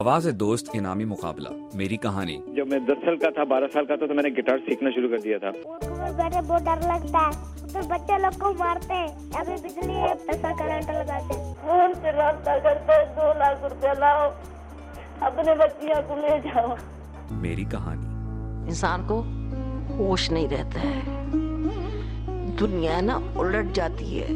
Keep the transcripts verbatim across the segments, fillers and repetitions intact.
آواز دوست انعامی مقابلہ میری کہانی. جب میں دس سال کا تھا بارہ سال کا تھا تو میں نے گٹار سیکھنا شروع کر دیا تھا. بیٹھے بہت ڈر لگتا ہے تو بچے لوگ کو مارتے ہیں. ابھی بجلی ہے ایسا کرنٹ لگاتے ہیں. فون سے رابطہ کرتے ہیں. دو لاکھ روپیہ لاؤ اپنے بچیاں کو لے جاؤ. میری کہانی. انسان کو ہوش نہیں رہتا ہے, دنیا نا الٹ جاتی ہے.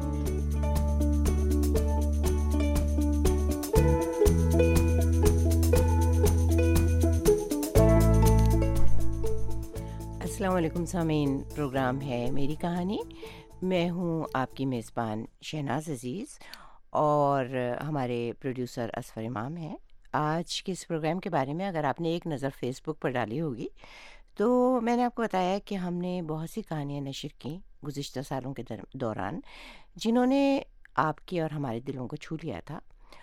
السلام علیکم سامعین, پروگرام ہے میری کہانی. میں ہوں آپ کی میزبان شہناز عزیز اور ہمارے پروڈیوسر اصفر امام ہیں. آج کے اس پروگرام کے بارے میں اگر آپ نے ایک نظر فیس بک پر ڈالی ہوگی تو میں نے آپ کو بتایا کہ ہم نے بہت سی کہانیاں نشر کیں گزشتہ سالوں کے دوران جنہوں نے آپ کے اور ہمارے دلوں کو چھو لیا تھا.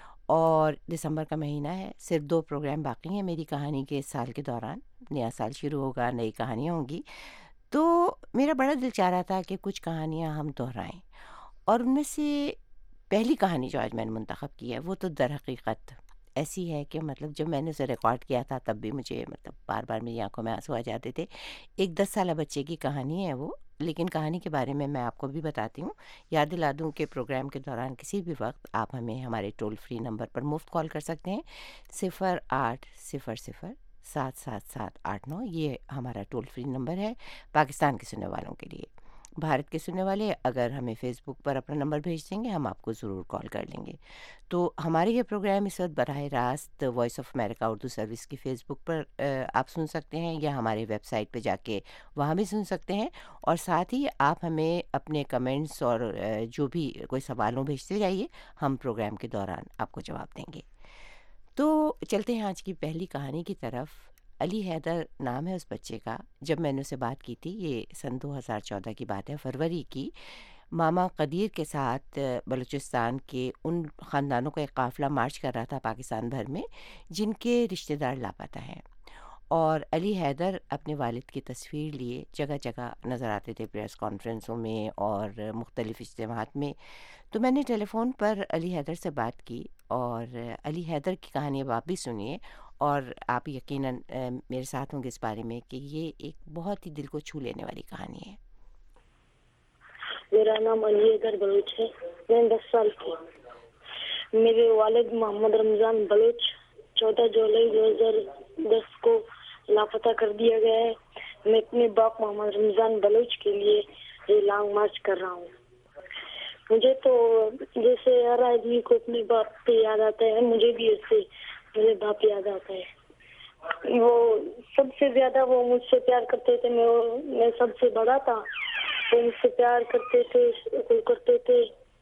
اور دسمبر کا مہینہ ہے, صرف دو پروگرام باقی ہیں میری کہانی کے اس سال کے دوران. نیا سال شروع ہوگا, نئی کہانیاں ہوں گی, تو میرا بڑا دل چاہ رہا تھا کہ کچھ کہانیاں ہم دہرائیں. اور ان میں سے پہلی کہانی جو آج میں نے منتخب کی ہے وہ تو در حقیقت ایسی ہے کہ مطلب جب میں نے اسے ریکارڈ کیا تھا تب بھی مجھے مطلب بار بار میری آنکھوں میں آنسو آ جاتے تھے. ایک دس سالہ بچے کی کہانی ہے وہ, لیکن کہانی کے بارے میں میں آپ کو بھی بتاتی ہوں. یاد دلا دوں کہ پروگرام کے دوران کسی بھی وقت آپ ہمیں ہمارے ٹول فری نمبر پر مفت کال کر سکتے ہیں, صفر آٹھ صفر صفر سات سات سات آٹھ نو. یہ ہمارا ٹول فری نمبر ہے پاکستان کے سننے والوں کے لیے. بھارت کے سننے والے اگر ہمیں فیس بک پر اپنا نمبر بھیج دیں گے ہم آپ کو ضرور کال کر لیں گے. تو ہمارے یہ پروگرام اس وقت براہ راست voice of America Urdu service کی فیس بک پر آپ سن سکتے ہیں, یا ہمارے ویب سائٹ پہ جا کے وہاں بھی سن سکتے ہیں. اور ساتھ ہی آپ ہمیں اپنے کمنٹس اور جو بھی کوئی سوالوں بھیجتے جائیے, ہم پروگرام کے دوران آپ کو جواب دیں گے. تو چلتے ہیں آج کی پہلی کہانی کی طرف. علی حیدر نام ہے اس بچے کا. جب میں نے اسے بات کی تھی, یہ سن دو ہزار چودہ کی بات ہے, فروری کی, ماما قدیر کے ساتھ بلوچستان کے ان خاندانوں کا ایک قافلہ مارچ کر رہا تھا پاکستان بھر میں جن کے رشتہ دار لاپتہ ہیں. اور علی حیدر اپنے والد کی تصویر لیے جگہ جگہ نظر آتے تھے, پریس کانفرنسوں میں اور مختلف اجتماعات میں. تو میں نے ٹیلی فون پر علی حیدر سے بات کی, اور علی حیدر کی کہانی اب آپ بھی سنیے, اور آپ یقیناً میرے ساتھ ہوں گے اس بارے میں کہ یہ ایک بہت ہی دل کو چھو لینے والی کہانی ہے. میرا نام علی حیدر بلوچ ہے, میں دس سال کی. میرے والد محمد رمضان بلوچ چودہ جولائی دو ہزار دس کو لاپتہ کر دیا گیا ہے. میں اپنے باپ محمد رمضان بلوچ کے لیے یہ لانگ مارچ کر رہا ہوں. مجھے تو جیسے ہر آدمی کو اپنے باپ پہ یاد آتا ہے, مجھے بھی ایسے میرے باپ یاد آتا ہے. وہ سب سے زیادہ وہ مجھ سے پیار کرتے تھے. میں میں سب سے بڑا تھا, وہ مجھ سے پیار کرتے تھے کرتے تھے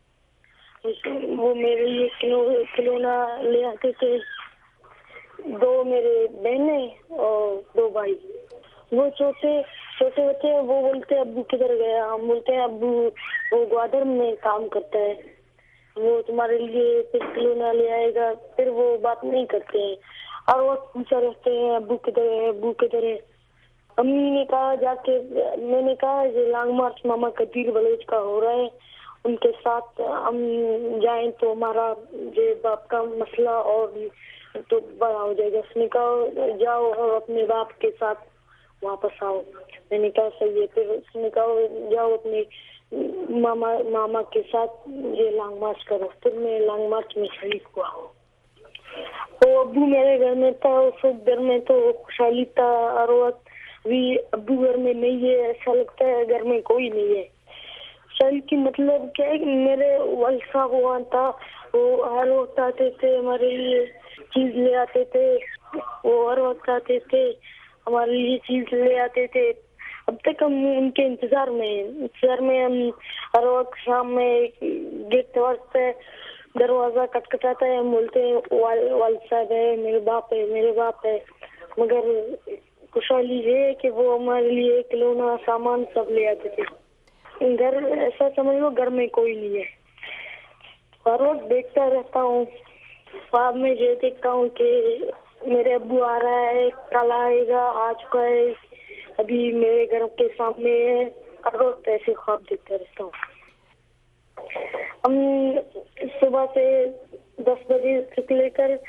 وہ میرے لیے کھلونا لے آتے تھے. دو میرے بہنیں اور دو بھائی. وہ چھوٹے چھوٹے بچے وہ بولتے ابو کدھر گیا, ہم بولتے ہیں ابو وہ گوادر میں کام کرتا ہے, وہ تمہارے لیے پھر کھلونا لے آئے گا. پھر وہ بات نہیں کرتے ہیں اور وہ پوچھا رہتے ہیں ابو کدھر ہے ابو کدھر ہے. امی نے کہا جا کے, میں نے کہا یہ لانگ مارچ ماما قدیر بلوچ کا ہو رہا ہے, ان کے ساتھ ہم جائیں تو ہمارا یہ باپ کا مسئلہ اور تو بڑا ہو جائے گا. اس نے کہا جاؤ اور اپنے باپ کے ساتھ واپس آؤ. میں نے کہا صحیح ہے. پھر اس نے کہا جاؤ اپنے ماما ماما کے ساتھ یہ لانگ مارچ کرو. پھر میں لانگ مارچ میں شریک ہوا. تو ابو میرے گھر میں تھا, اس گھر میں تو خوشحالی تھا. ہر وقت بھی ابو گھر میں نہیں ہے, ایسا لگتا ہے گھر میں کوئی نہیں ہے. شال کی مطلب کیا ہے کہ میرے والد صاحب وہاں تھا, وہ ہر وقت آتے تھے ہمارے لیے چیز لے آتے تھے. وہ ہر وقت آتے تھے ہمارے لیے چیز لے آتے تھے. اب تک ہم ان کے انتظار میں ہیں. انتظار میں ہم ہر وقت شام میں گیٹ واسطے دروازہ کٹکھٹاتا ہے, ہم بولتے ہیں والد صاحب ہے, میرے باپ ہے میرے باپ ہے. مگر خوشحالی یہ ہے کہ وہ ہمارے لیے کھلونا سامان سب لے آتے تھے. گھر ایسا سمجھ لو گھر میں کوئی نہیں ہے. ہر وقت دیکھتا رہتا ہوں, خواب میں یہ دیکھتا ہوں کہ میرے ابو آ رہا ہے, کل آئے گا, آ چکا ہے, ابھی میرے گھر کے سامنے ہے. ہر وقت ایسے خواب دیکھتا رہتا ہوں. ہم صبح سے دس بجے سے لے کر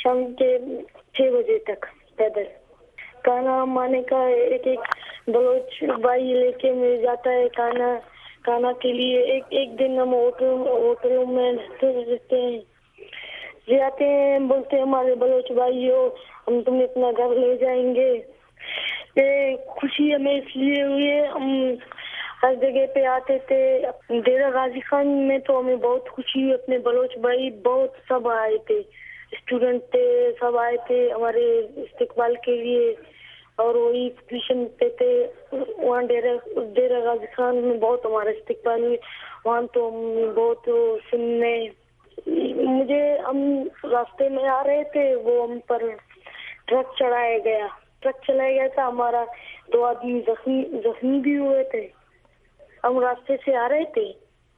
شام کے چھ بجے تک پیدل. کھانا مانے کا ایک ایک بلوچ بھائی لے کے مل جاتا ہے کھانا کھانا کے لیے. ایک ایک دن ہم ہوٹل ہوٹلوں میں رہتے ہیں جاتے ہیں, بولتے ہیں ہمارے بلوچ بھائی ہو ہم تمہیں اپنا گھر لے جائیں گے. یہ خوشی ہمیں اس لیے ہوئی ہے, ہم ہر جگہ پہ آتے تھے. ڈیرہ غازی خان میں تو ہمیں بہت خوشی ہوئی, اپنے بلوچ بھائی بہت سب آئے تھے, اسٹوڈنٹ تھے, سب آئے تھے ہمارے استقبال کے لیے. اور وہی ٹیوشن پہ تھے وہاں ڈیرہ ڈیرہ غازی خان میں بہت ہمارا استقبال ہوئی. وہاں تو ہم بہت سننے مجھے ہم راستے میں آ رہے تھے, وہ ہم پر ٹرک چڑھایا گیا ٹرک چلایا گیا تھا ہمارا, دو آدمی زخمی زخمی بھی ہوئے تھے. ہم راستے سے آ رہے تھے,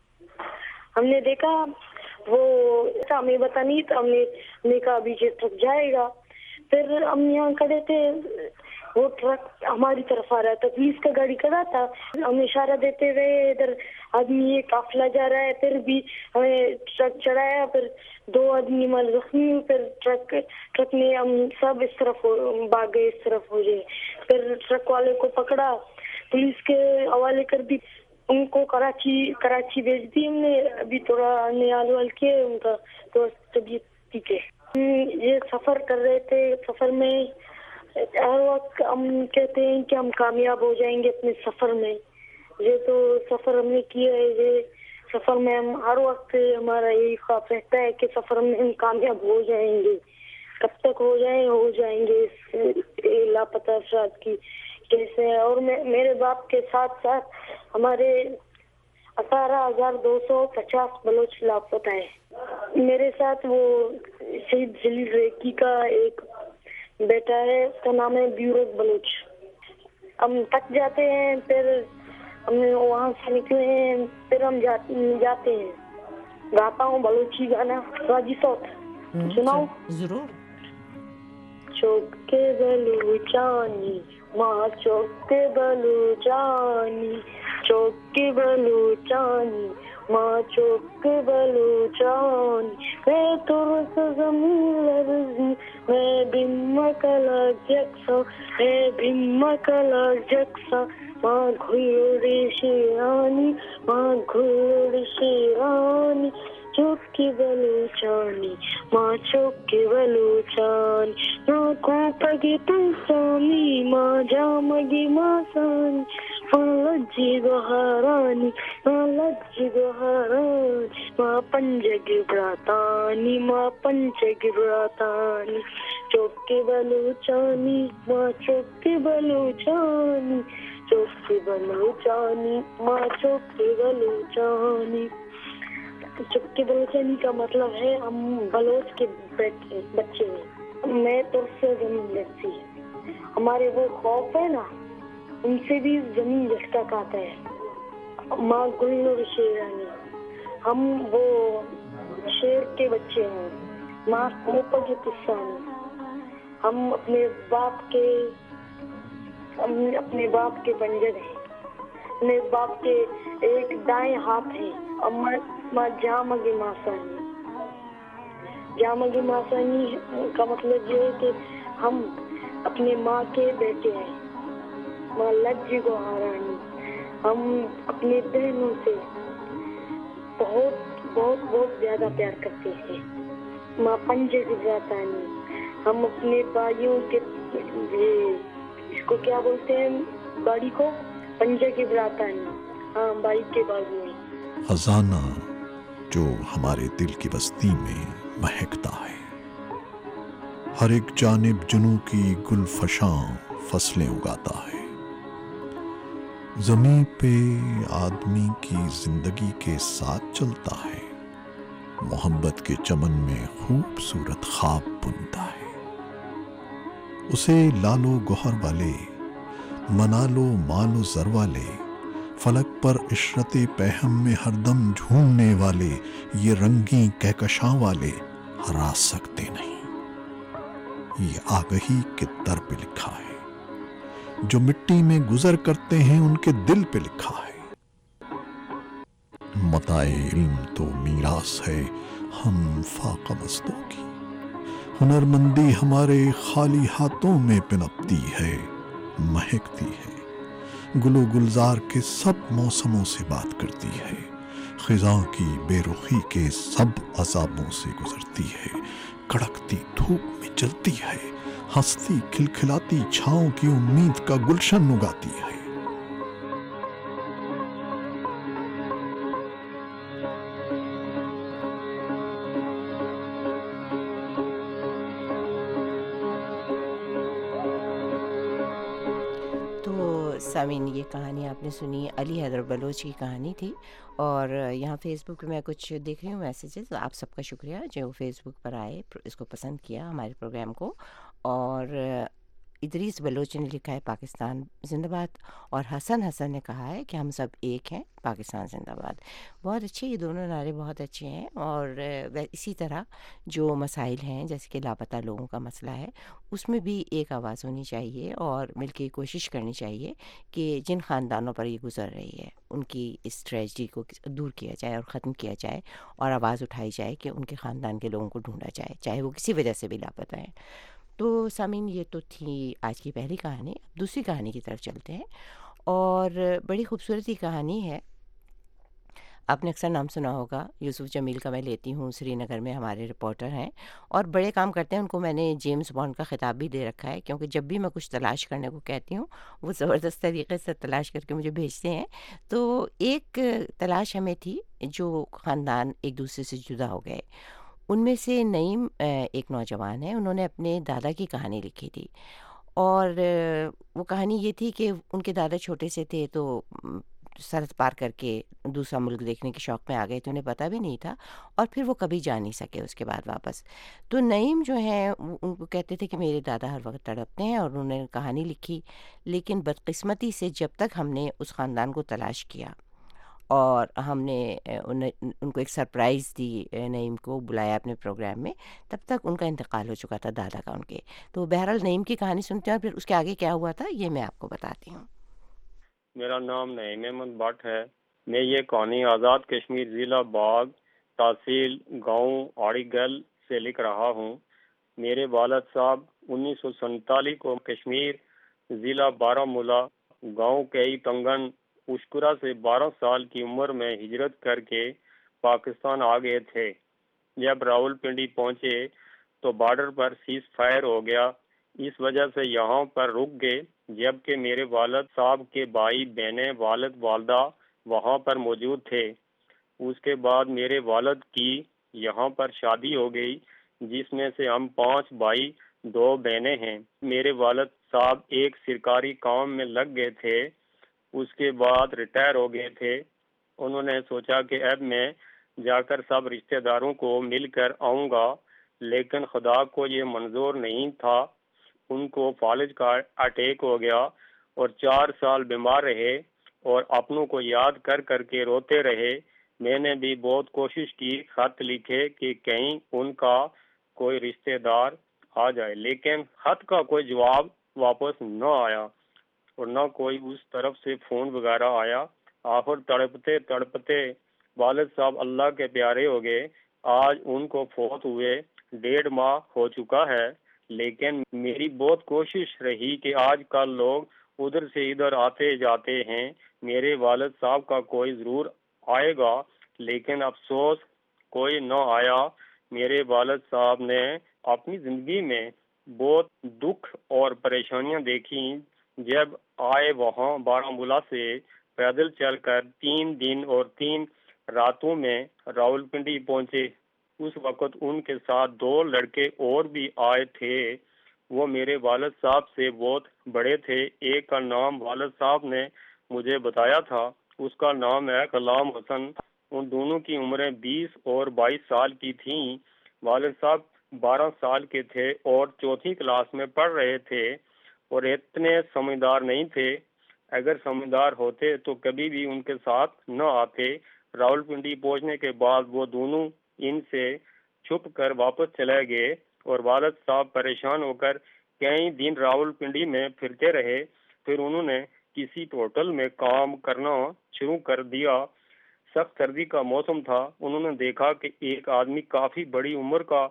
ہم نے دیکھا وہ ہمیں پتا نہیں تھا, ہم نے ہم نے کہا ابھی یہ ٹرک جائے گا. پھر ہم یہاں کھڑے تھے, وہ ٹرک ہماری طرف آ رہا تھا, پولیس کا گاڑی کھڑا تھا, ہم اشارہ دیتے ہوئے ادھر آدمی یہ قافلہ جا رہا ہے. پھر بھی ہمیں ٹرک چڑھایا, پھر دو آدمی ہمارے زخمی ہوئے. پھر ٹرک ٹرک نے ہم سب اس طرف بھاگ گئے, اس طرف ہو گئے. پھر ٹرک والے کو پکڑا, پولیس کے حوالے کر دی, ان کو کراچی کراچی بھیج دی ہم نے. ابھی تھوڑا نیال وال کیے, ان کا تو طبیعت ٹھیک ہے. یہ سفر کر رہے تھے, سفر میں ہر وقت ہم کہتے ہیں کہ ہم کامیاب ہو جائیں گے اپنے سفر میں. یہ تو سفر ہم نے کیا ہے, یہ سفر میں ہم ہر وقت ہمارا یہی خواب رہتا ہے کہ سفر میں ہم کامیاب ہو جائیں گے. کب تک ہو جائیں ہو جائیں گے اس لاپتہ افراد کی کیسے. اور میرے باپ کے ساتھ ساتھ ہمارے اٹھارہ ہزار دو سو پچاس بلوچ لاپتہ ہے. میرے ساتھ وہ شہید جلیل ریکی کا ایک بیٹا ہے, اس کا نام ہے بیورک بلوچ. ہم تک جاتے ہیں, پھر ہم وہاں سے نکلے ہیں, پھر ہم جاتے ہیں. گاتا ہوں بلوچی گانا, راجی صوت سناؤں ضرور. چوک کے بلوچانی ماں چوک کے بلوچانی, چوک کے بلوچانی ماں چوک کے بلوچانی. میں ترس زمین لرزی میں بھیما کلا جکسا, میں بھیما کلا جکسا. ماں گھوڑی شیرانی ماں گھوڑی شیرانی, چوک کی بلوچانی ماں چوک کی بلوچانی. ماں کو پگی تنسانی ماں جامگی ماں سانی, ماں لجی گوہرانی ماں لجی گوہرانی. ماں پنجگی براتانی ماں پنجگی براتانی. چوک کی بلوچانی ماں چوک کی بلوچانی, چوک کی بلوچانی ماں چوک کی بلوچانی. چوک کی بلوچانی کا مطلب ہے ہم بلوچ کے بیٹے بچے ہیں. میں تو سے زمین لگتی ہے, ہمارے وہ خوف ہے نا ان سے بھی زمین لٹکا کھاتا ہے. ماں گلنور شیرانی, ہم وہ شیر کے بچے ہیں. ماں کوپا کی کسانی, ہم اپنے باپ کے ہم اپنے باپ کے بنجر ہیں. اپنے باپ کے ایک دائیں ہاتھ ہیں. ماں جامگی ماسانی, جامگی ماسانی کا مطلب یہ ہے کہ ہم اپنے ماں کے بیٹے ہیں. ماں لجی گوہرانی, ہم اپنے بہنوں سے بہت بہت بہت زیادہ پیار کرتے ہیں. ماں پنجے گزراتانی, ہم اپنے بھائیوں کے اس کو کیا بولتے ہیں باڑی کو, پنجے کی براتانی. ہاں بھائی کے بازو میں خزانہ جو ہمارے دل کی بستی میں مہکتا ہے. ہر ایک جانب جنوں کی گل فشاں فصلیں اگاتا ہے. زمین پہ آدمی کی زندگی کے ساتھ چلتا ہے. محبت کے چمن میں خوبصورت خواب بنتا ہے. اسے لالو گوہر والے, منالو مالو زر والے, فلک پر عشرت پہم میں ہر دم جھومنے والے, یہ رنگی کہکشاں والے ہرا سکتے نہیں. یہ آگہی کے در پہ لکھا ہے, جو مٹی میں گزر کرتے ہیں ان کے دل پہ لکھا ہے. متاع علم تو میراث ہے ہم فاقہ مستوں کی, ہنرمندی ہمارے خالی ہاتھوں میں پنپتی ہے، مہکتی ہے، گل و گلزار کے سب موسموں سے بات کرتی ہے، خزاں کی بے رخی کے سب عذابوں سے گزرتی ہے، کڑکتی دھوپ میں جلتی ہے، ہنستی کھلکھلاتی چھاؤں کی امید کا گلشن اگاتی ہے۔ سامعین، یہ کہانی آپ نے سنی علی حیدر بلوچ کی کہانی تھی، اور یہاں فیس بک پہ میں کچھ دیکھ رہی ہوں میسیجز۔ آپ سب کا شکریہ جو فیس بک پر آئے، اس کو پسند کیا ہمارے پروگرام کو۔ اور ادریس بلوچ نے لکھا ہے پاکستان زندہ باد، اور حسن حسن نے کہا ہے کہ ہم سب ایک ہیں، پاکستان زندہ باد۔ بہت اچھے، یہ دونوں نعرے بہت اچھے ہیں۔ اور اسی طرح جو مسائل ہیں جیسے کہ لاپتہ لوگوں کا مسئلہ ہے، اس میں بھی ایک آواز ہونی چاہیے، اور مل کے کوشش کرنی چاہیے کہ جن خاندانوں پر یہ گزر رہی ہے ان کی اس ٹریجڈی کو دور کیا جائے اور ختم کیا جائے، اور آواز اٹھائی جائے کہ ان کے خاندان کے لوگوں کو ڈھونڈا جائے، چاہے وہ کسی وجہ سے بھی لاپتہ ہیں۔ تو سامعین، یہ تو تھی آج کی پہلی کہانی۔ اب دوسری کہانی کی طرف چلتے ہیں، اور بڑی خوبصورت ہی کہانی ہے۔ آپ نے اکثر نام سنا ہوگا یوسف جمیل کا، میں لیتی ہوں، سری نگر میں ہمارے رپورٹر ہیں اور بڑے کام کرتے ہیں۔ ان کو میں نے جیمز بانڈ کا خطاب بھی دے رکھا ہے، کیونکہ جب بھی میں کچھ تلاش کرنے کو کہتی ہوں وہ زبردست طریقے سے تلاش کر کے مجھے بھیجتے ہیں۔ تو ایک تلاش ہمیں تھی جو خاندان ایک دوسرے سے جدا ہو گئے، ان میں سے نعیم ایک نوجوان ہے، انہوں نے اپنے دادا کی کہانی لکھی تھی، اور وہ کہانی یہ تھی کہ ان کے دادا چھوٹے سے تھے تو سرحد پار کر کے دوسرا ملک دیکھنے کے شوق میں آ گئے تھے، انہیں پتہ بھی نہیں تھا، اور پھر وہ کبھی جا نہیں سکے اس کے بعد واپس۔ تو نعیم جو ہیں ان کو کہتے تھے کہ میرے دادا ہر وقت تڑپتے ہیں، اور انہوں نے کہانی لکھی، لیکن بدقسمتی سے جب تک ہم نے اس خاندان کو تلاش کیا اور ہم نے ان کو ایک سرپرائز دی، نعیم کو بلایا اپنے پروگرام میں، تب تک ان کا انتقال ہو چکا تھا، دادا کا ان کے۔ تو بہرحال نعیم کی کہانی سنتے ہیں، اور پھر اس کے آگے کیا ہوا تھا یہ میں آپ کو بتاتی ہوں۔ میرا نام نعیم احمد بٹ ہے۔ میں یہ کہانی آزاد کشمیر ضلع باغ تحصیل گاؤں آڑی گل سے لکھ رہا ہوں۔ میرے والد صاحب انیس سو سینتالیس کو کشمیر ضلع بارہ مولہ گاؤں کئی تنگن اشکرا سے بارہ سال کی عمر میں ہجرت کر کے پاکستان آ گئے تھے۔ جب راول پنڈی پہنچے تو بارڈر پر سیز فائر ہو گیا، اس وجہ سے یہاں پر رک گئے، جبکہ میرے والد صاحب کے بھائی بہنیں والد والدہ وہاں پر موجود تھے۔ اس کے بعد میرے والد کی یہاں پر شادی ہو گئی، جس میں سے ہم پانچ بھائی دو بہنیں ہیں۔ میرے والد صاحب ایک سرکاری کام میں لگ گئے تھے، اس کے بعد ریٹائر ہو گئے تھے۔ انہوں نے سوچا کہ اب میں جا کر سب رشتہ داروں کو مل کر آؤں گا، لیکن خدا کو یہ منظور نہیں تھا۔ ان کو فالج کا اٹیک ہو گیا اور چار سال بیمار رہے اور اپنوں کو یاد کر کر کے روتے رہے۔ میں نے بھی بہت کوشش کی، خط لکھے کہ کہیں ان کا کوئی رشتہ دار آ جائے، لیکن خط کا کوئی جواب واپس نہ آیا اور نہ کوئی اس طرف سے فون وغیرہ آیا۔ آخر تڑپتے تڑپتے والد صاحب اللہ کے پیارے ہو گئے۔ آج ان کو فوت ہوئے ڈیڑھ ماہ ہو چکا ہے، لیکن میری بہت کوشش رہی کہ آج کل لوگ ادھر سے ادھر آتے جاتے ہیں، میرے والد صاحب کا کوئی ضرور آئے گا، لیکن افسوس کوئی نہ آیا۔ میرے والد صاحب نے اپنی زندگی میں بہت دکھ اور پریشانیاں دیکھی۔ جب آئے وہاں بارہ مولہ سے پیدل چل کر تین دن اور تین راتوں میں راول پنڈی پہنچے۔ اس وقت ان کے ساتھ دو لڑکے اور بھی آئے تھے، وہ میرے والد صاحب سے بہت بڑے تھے۔ ایک کا نام والد صاحب نے مجھے بتایا تھا، اس کا نام ہے غلام حسن۔ ان دونوں کی عمریں بیس اور بائیس سال کی تھیں۔ والد صاحب بارہ سال کے تھے اور چوتھی کلاس میں پڑھ رہے تھے اور اتنے سمجھدار نہیں تھے۔ اگر سمجھدار ہوتے تو کبھی بھی ان کے ساتھ نہ آتے۔ راول پنڈی پہنچنے کے بعد وہ دونوں ان سے چھپ کر واپس چلے گئے اور والد صاحب پریشان ہو کر کئی دن راول پنڈی میں پھرتے رہے۔ پھر انہوں نے کسی ہوٹل میں کام کرنا شروع کر دیا۔ سخت سردی کا موسم تھا۔ انہوں نے دیکھا کہ ایک آدمی کافی بڑی عمر کا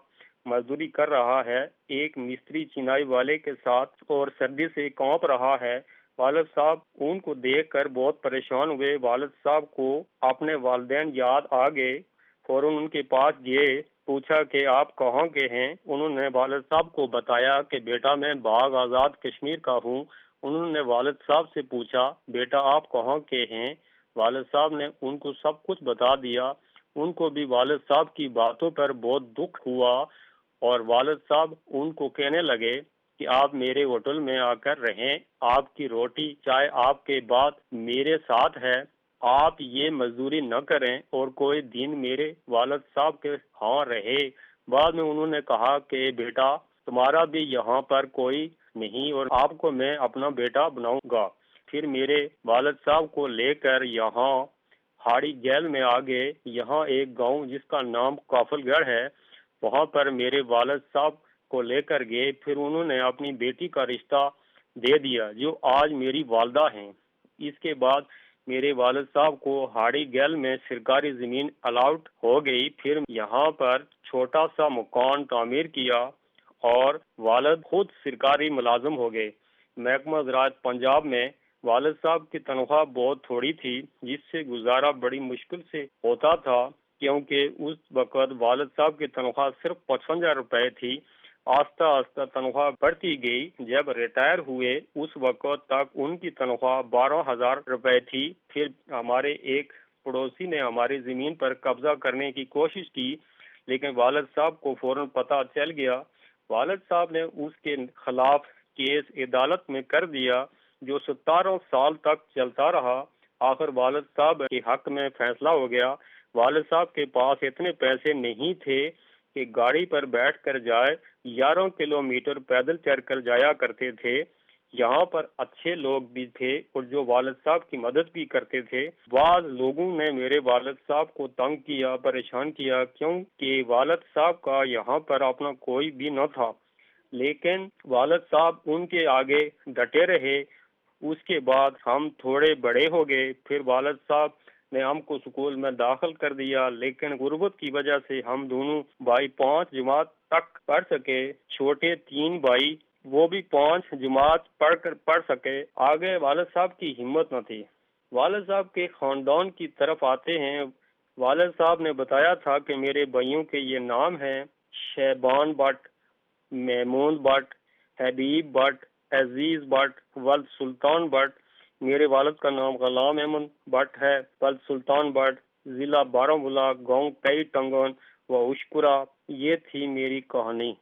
मजदूरी कर रहा है, एक मिस्त्री चिनाई वाले के साथ और सर्दी से कांप रहा है। वालिद साहब उनको देखकर बहुत परेशान हुए। वालिद साहब को अपने वालिदैन याद आ गए। फौरन उनके पास गए, पूछा कि आप कहाँ के हैं। उन्होंने वालिद साहब को बताया कि बेटा मैं बाग आज़ाद कश्मीर का हूँ। उन्होंने वालिद साहब से पूछा बेटा आप कहाँ के हैं। वालिद साहब ने उनको सब कुछ बता दिया। उनको भी वालिद साहब की बातों पर बहुत दुख हुआ और वालिद साहब उनको कहने लगे कि आप मेरे होटल में आकर रहें, आपकी रोटी चाय आपके बाद मेरे साथ है, आप ये मजदूरी न करें और कोई दिन मेरे वालिद साहब के यहाँ रहे। बाद में उन्होंने कहा कि बेटा तुम्हारा भी यहाँ पर कोई नहीं और आपको मैं अपना बेटा बनाऊंगा। फिर मेरे वालिद साहब को लेकर यहाँ हाड़ी गैल में आ गए। यहाँ एक गांव जिसका नाम काफलगढ़ है, वहाँ पर मेरे वालिद साहब को लेकर गए। फिर उन्होंने अपनी बेटी का रिश्ता दे दिया जो आज मेरी वालदा हैं। इसके बाद मेरे वालिद साहब को हाड़ी गैल में सरकारी ज़मीन अलाउट हो गई। फिर यहाँ पर छोटा सा मकान तामीर किया और वालिद खुद सरकारी मुलाजिम हो गए। महकमा ज़राअत पंजाब में वालिद साहब की तनख्वाह बहुत थोड़ी थी, जिससे गुजारा बड़ी मुश्किल से होता था, क्योंकि उस वक़्त वालिद साहब की तनख्वाह सिर्फ पचपन रुपए थी। आस्ता आस्ता तनख्वाह बढ़ती गई। जब रिटायर हुए उस वक़्त तक उनकी तनख्वाह बारह हजार रुपए थी। फिर हमारे एक पड़ोसी ने हमारी ज़मीन पर कब्जा करने की कोशिश की, लेकिन वालिद साहब को फौरन पता चल गया। वालिद साहब ने उसके खिलाफ केस अदालत में कर दिया, जो सतारह साल तक चलता रहा। आखिर वालिद साहब के हक में फैसला हो गया। वालिद साहब के पास इतने पैसे नहीं थे कि गाड़ी पर बैठ कर जाए, ग्यारह किलोमीटर पैदल चल कर जाया करते थे। यहाँ पर अच्छे लोग भी थे और जो वालिद साहब की मदद भी करते थे। बाद लोगों ने मेरे वालिद साहब को तंग किया, परेशान किया, क्योंकि वालिद साहब का यहाँ पर अपना कोई भी न था। लेकिन वालिद साहब उनके आगे डटे रहे। उसके बाद हम थोड़े बड़े हो गए। फिर वालिद साहब ने हमको स्कूल में दाखिल कर दिया, लेकिन गुर्बत की वजह से हम दोनों भाई पांच जमात तक पढ़ सके। छोटे तीन भाई वो भी पांच जमात पढ़ कर पढ़ सके। आगे वालिद साहब की हिम्मत न थी। वालिद साहब के खानदान की तरफ आते हैं। वालिद साहब ने बताया था कि मेरे भाइयों के ये नाम हैं शहबान भट्ट, महमूद भट्ट, हबीब भट्ट, अजीज भट्ट, वल्द सुल्तान भट्ट। मेरे वालिद का नाम गुलाम अहमद भट्ट है। वल्द सुल्तान भट्ट, जिला बारामूला, गांव कई टंगन व उशकुरा। ये थी मेरी कहानी।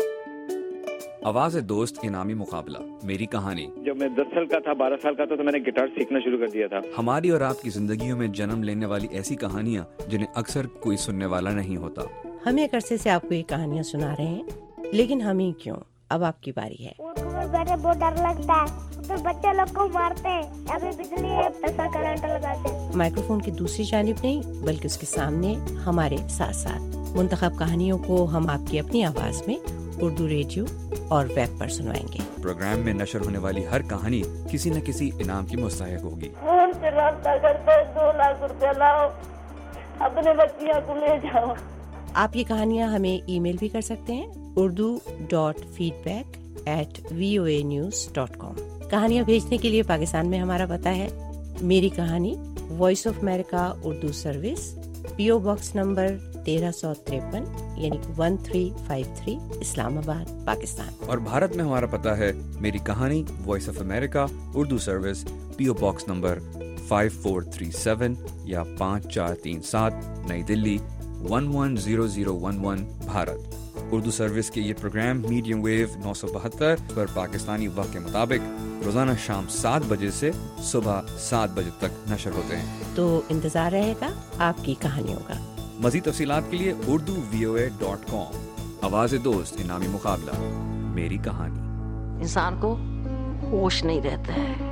आवाज़ दोस्त इनामी मुकाबला मेरी कहानी। जब मैं दस साल का था, बारह साल का था, तो मैंने गिटार सीखना शुरू कर दिया था। हमारी और आपकी जिंदगियों में जन्म लेने वाली ऐसी कहानियाँ जिन्हें अक्सर कोई सुनने वाला नहीं होता। हम एक अरसे से आपको ये कहानियाँ सुना रहे हैं, लेकिन हम ही क्यों, अब आपकी बारी है। बैठे बहुत डर लगता है, तो बच्चे लोग को मारते हैं, अभी बिजली है, ऐसा करंट लगाते हैं। माइक्रोफोन की दूसरी जानिब नहीं, बल्कि उसके सामने हमारे साथ साथ मुंतखब कहानियों को हम आपकी अपनी आवाज में उर्दू रेडियो और वेब पर सुनवाएंगे। प्रोग्राम में नशर होने वाली हर कहानी किसी न किसी इनाम की मुस्तहिक होगी। फोन से रास्ता करते दो लाख रुपया लाओ, अपने बच्चियों को ले जाओ। आप ये कहानियाँ हमें ईमेल भी कर सकते हैं, Urdu dot feedback at V O A news dot com. कहानियाँ भेजने के लिए पाकिस्तान में हमारा पता है मेरी कहानी, voice of America Urdu service, PO box number तेरह सौ तिरपन यानी one three five three, Islamabad, Pakistan. और भारत में हमारा पता है मेरी कहानी, voice of America Urdu service, PO box number five four three seven या पाँच चार तीन सात, New Delhi one one zero zero one one, Bharat. Urdu service के ये प्रोग्राम मीडियम वेव नौ सौ बहत्तर पर पाकिस्तानी वक्त के मुताबिक रोजाना शाम सात बजे से सुबह सात बजे तक नशर होते हैं। तो इंतजार रहेगा आपकी कहानियों का। मज़ीद तफसीलात के लिए Urdu V O A dot com. आवाज़ दोस्त इनामी मुकाबला मेरी कहानी। इंसान को होश नहीं रहता है,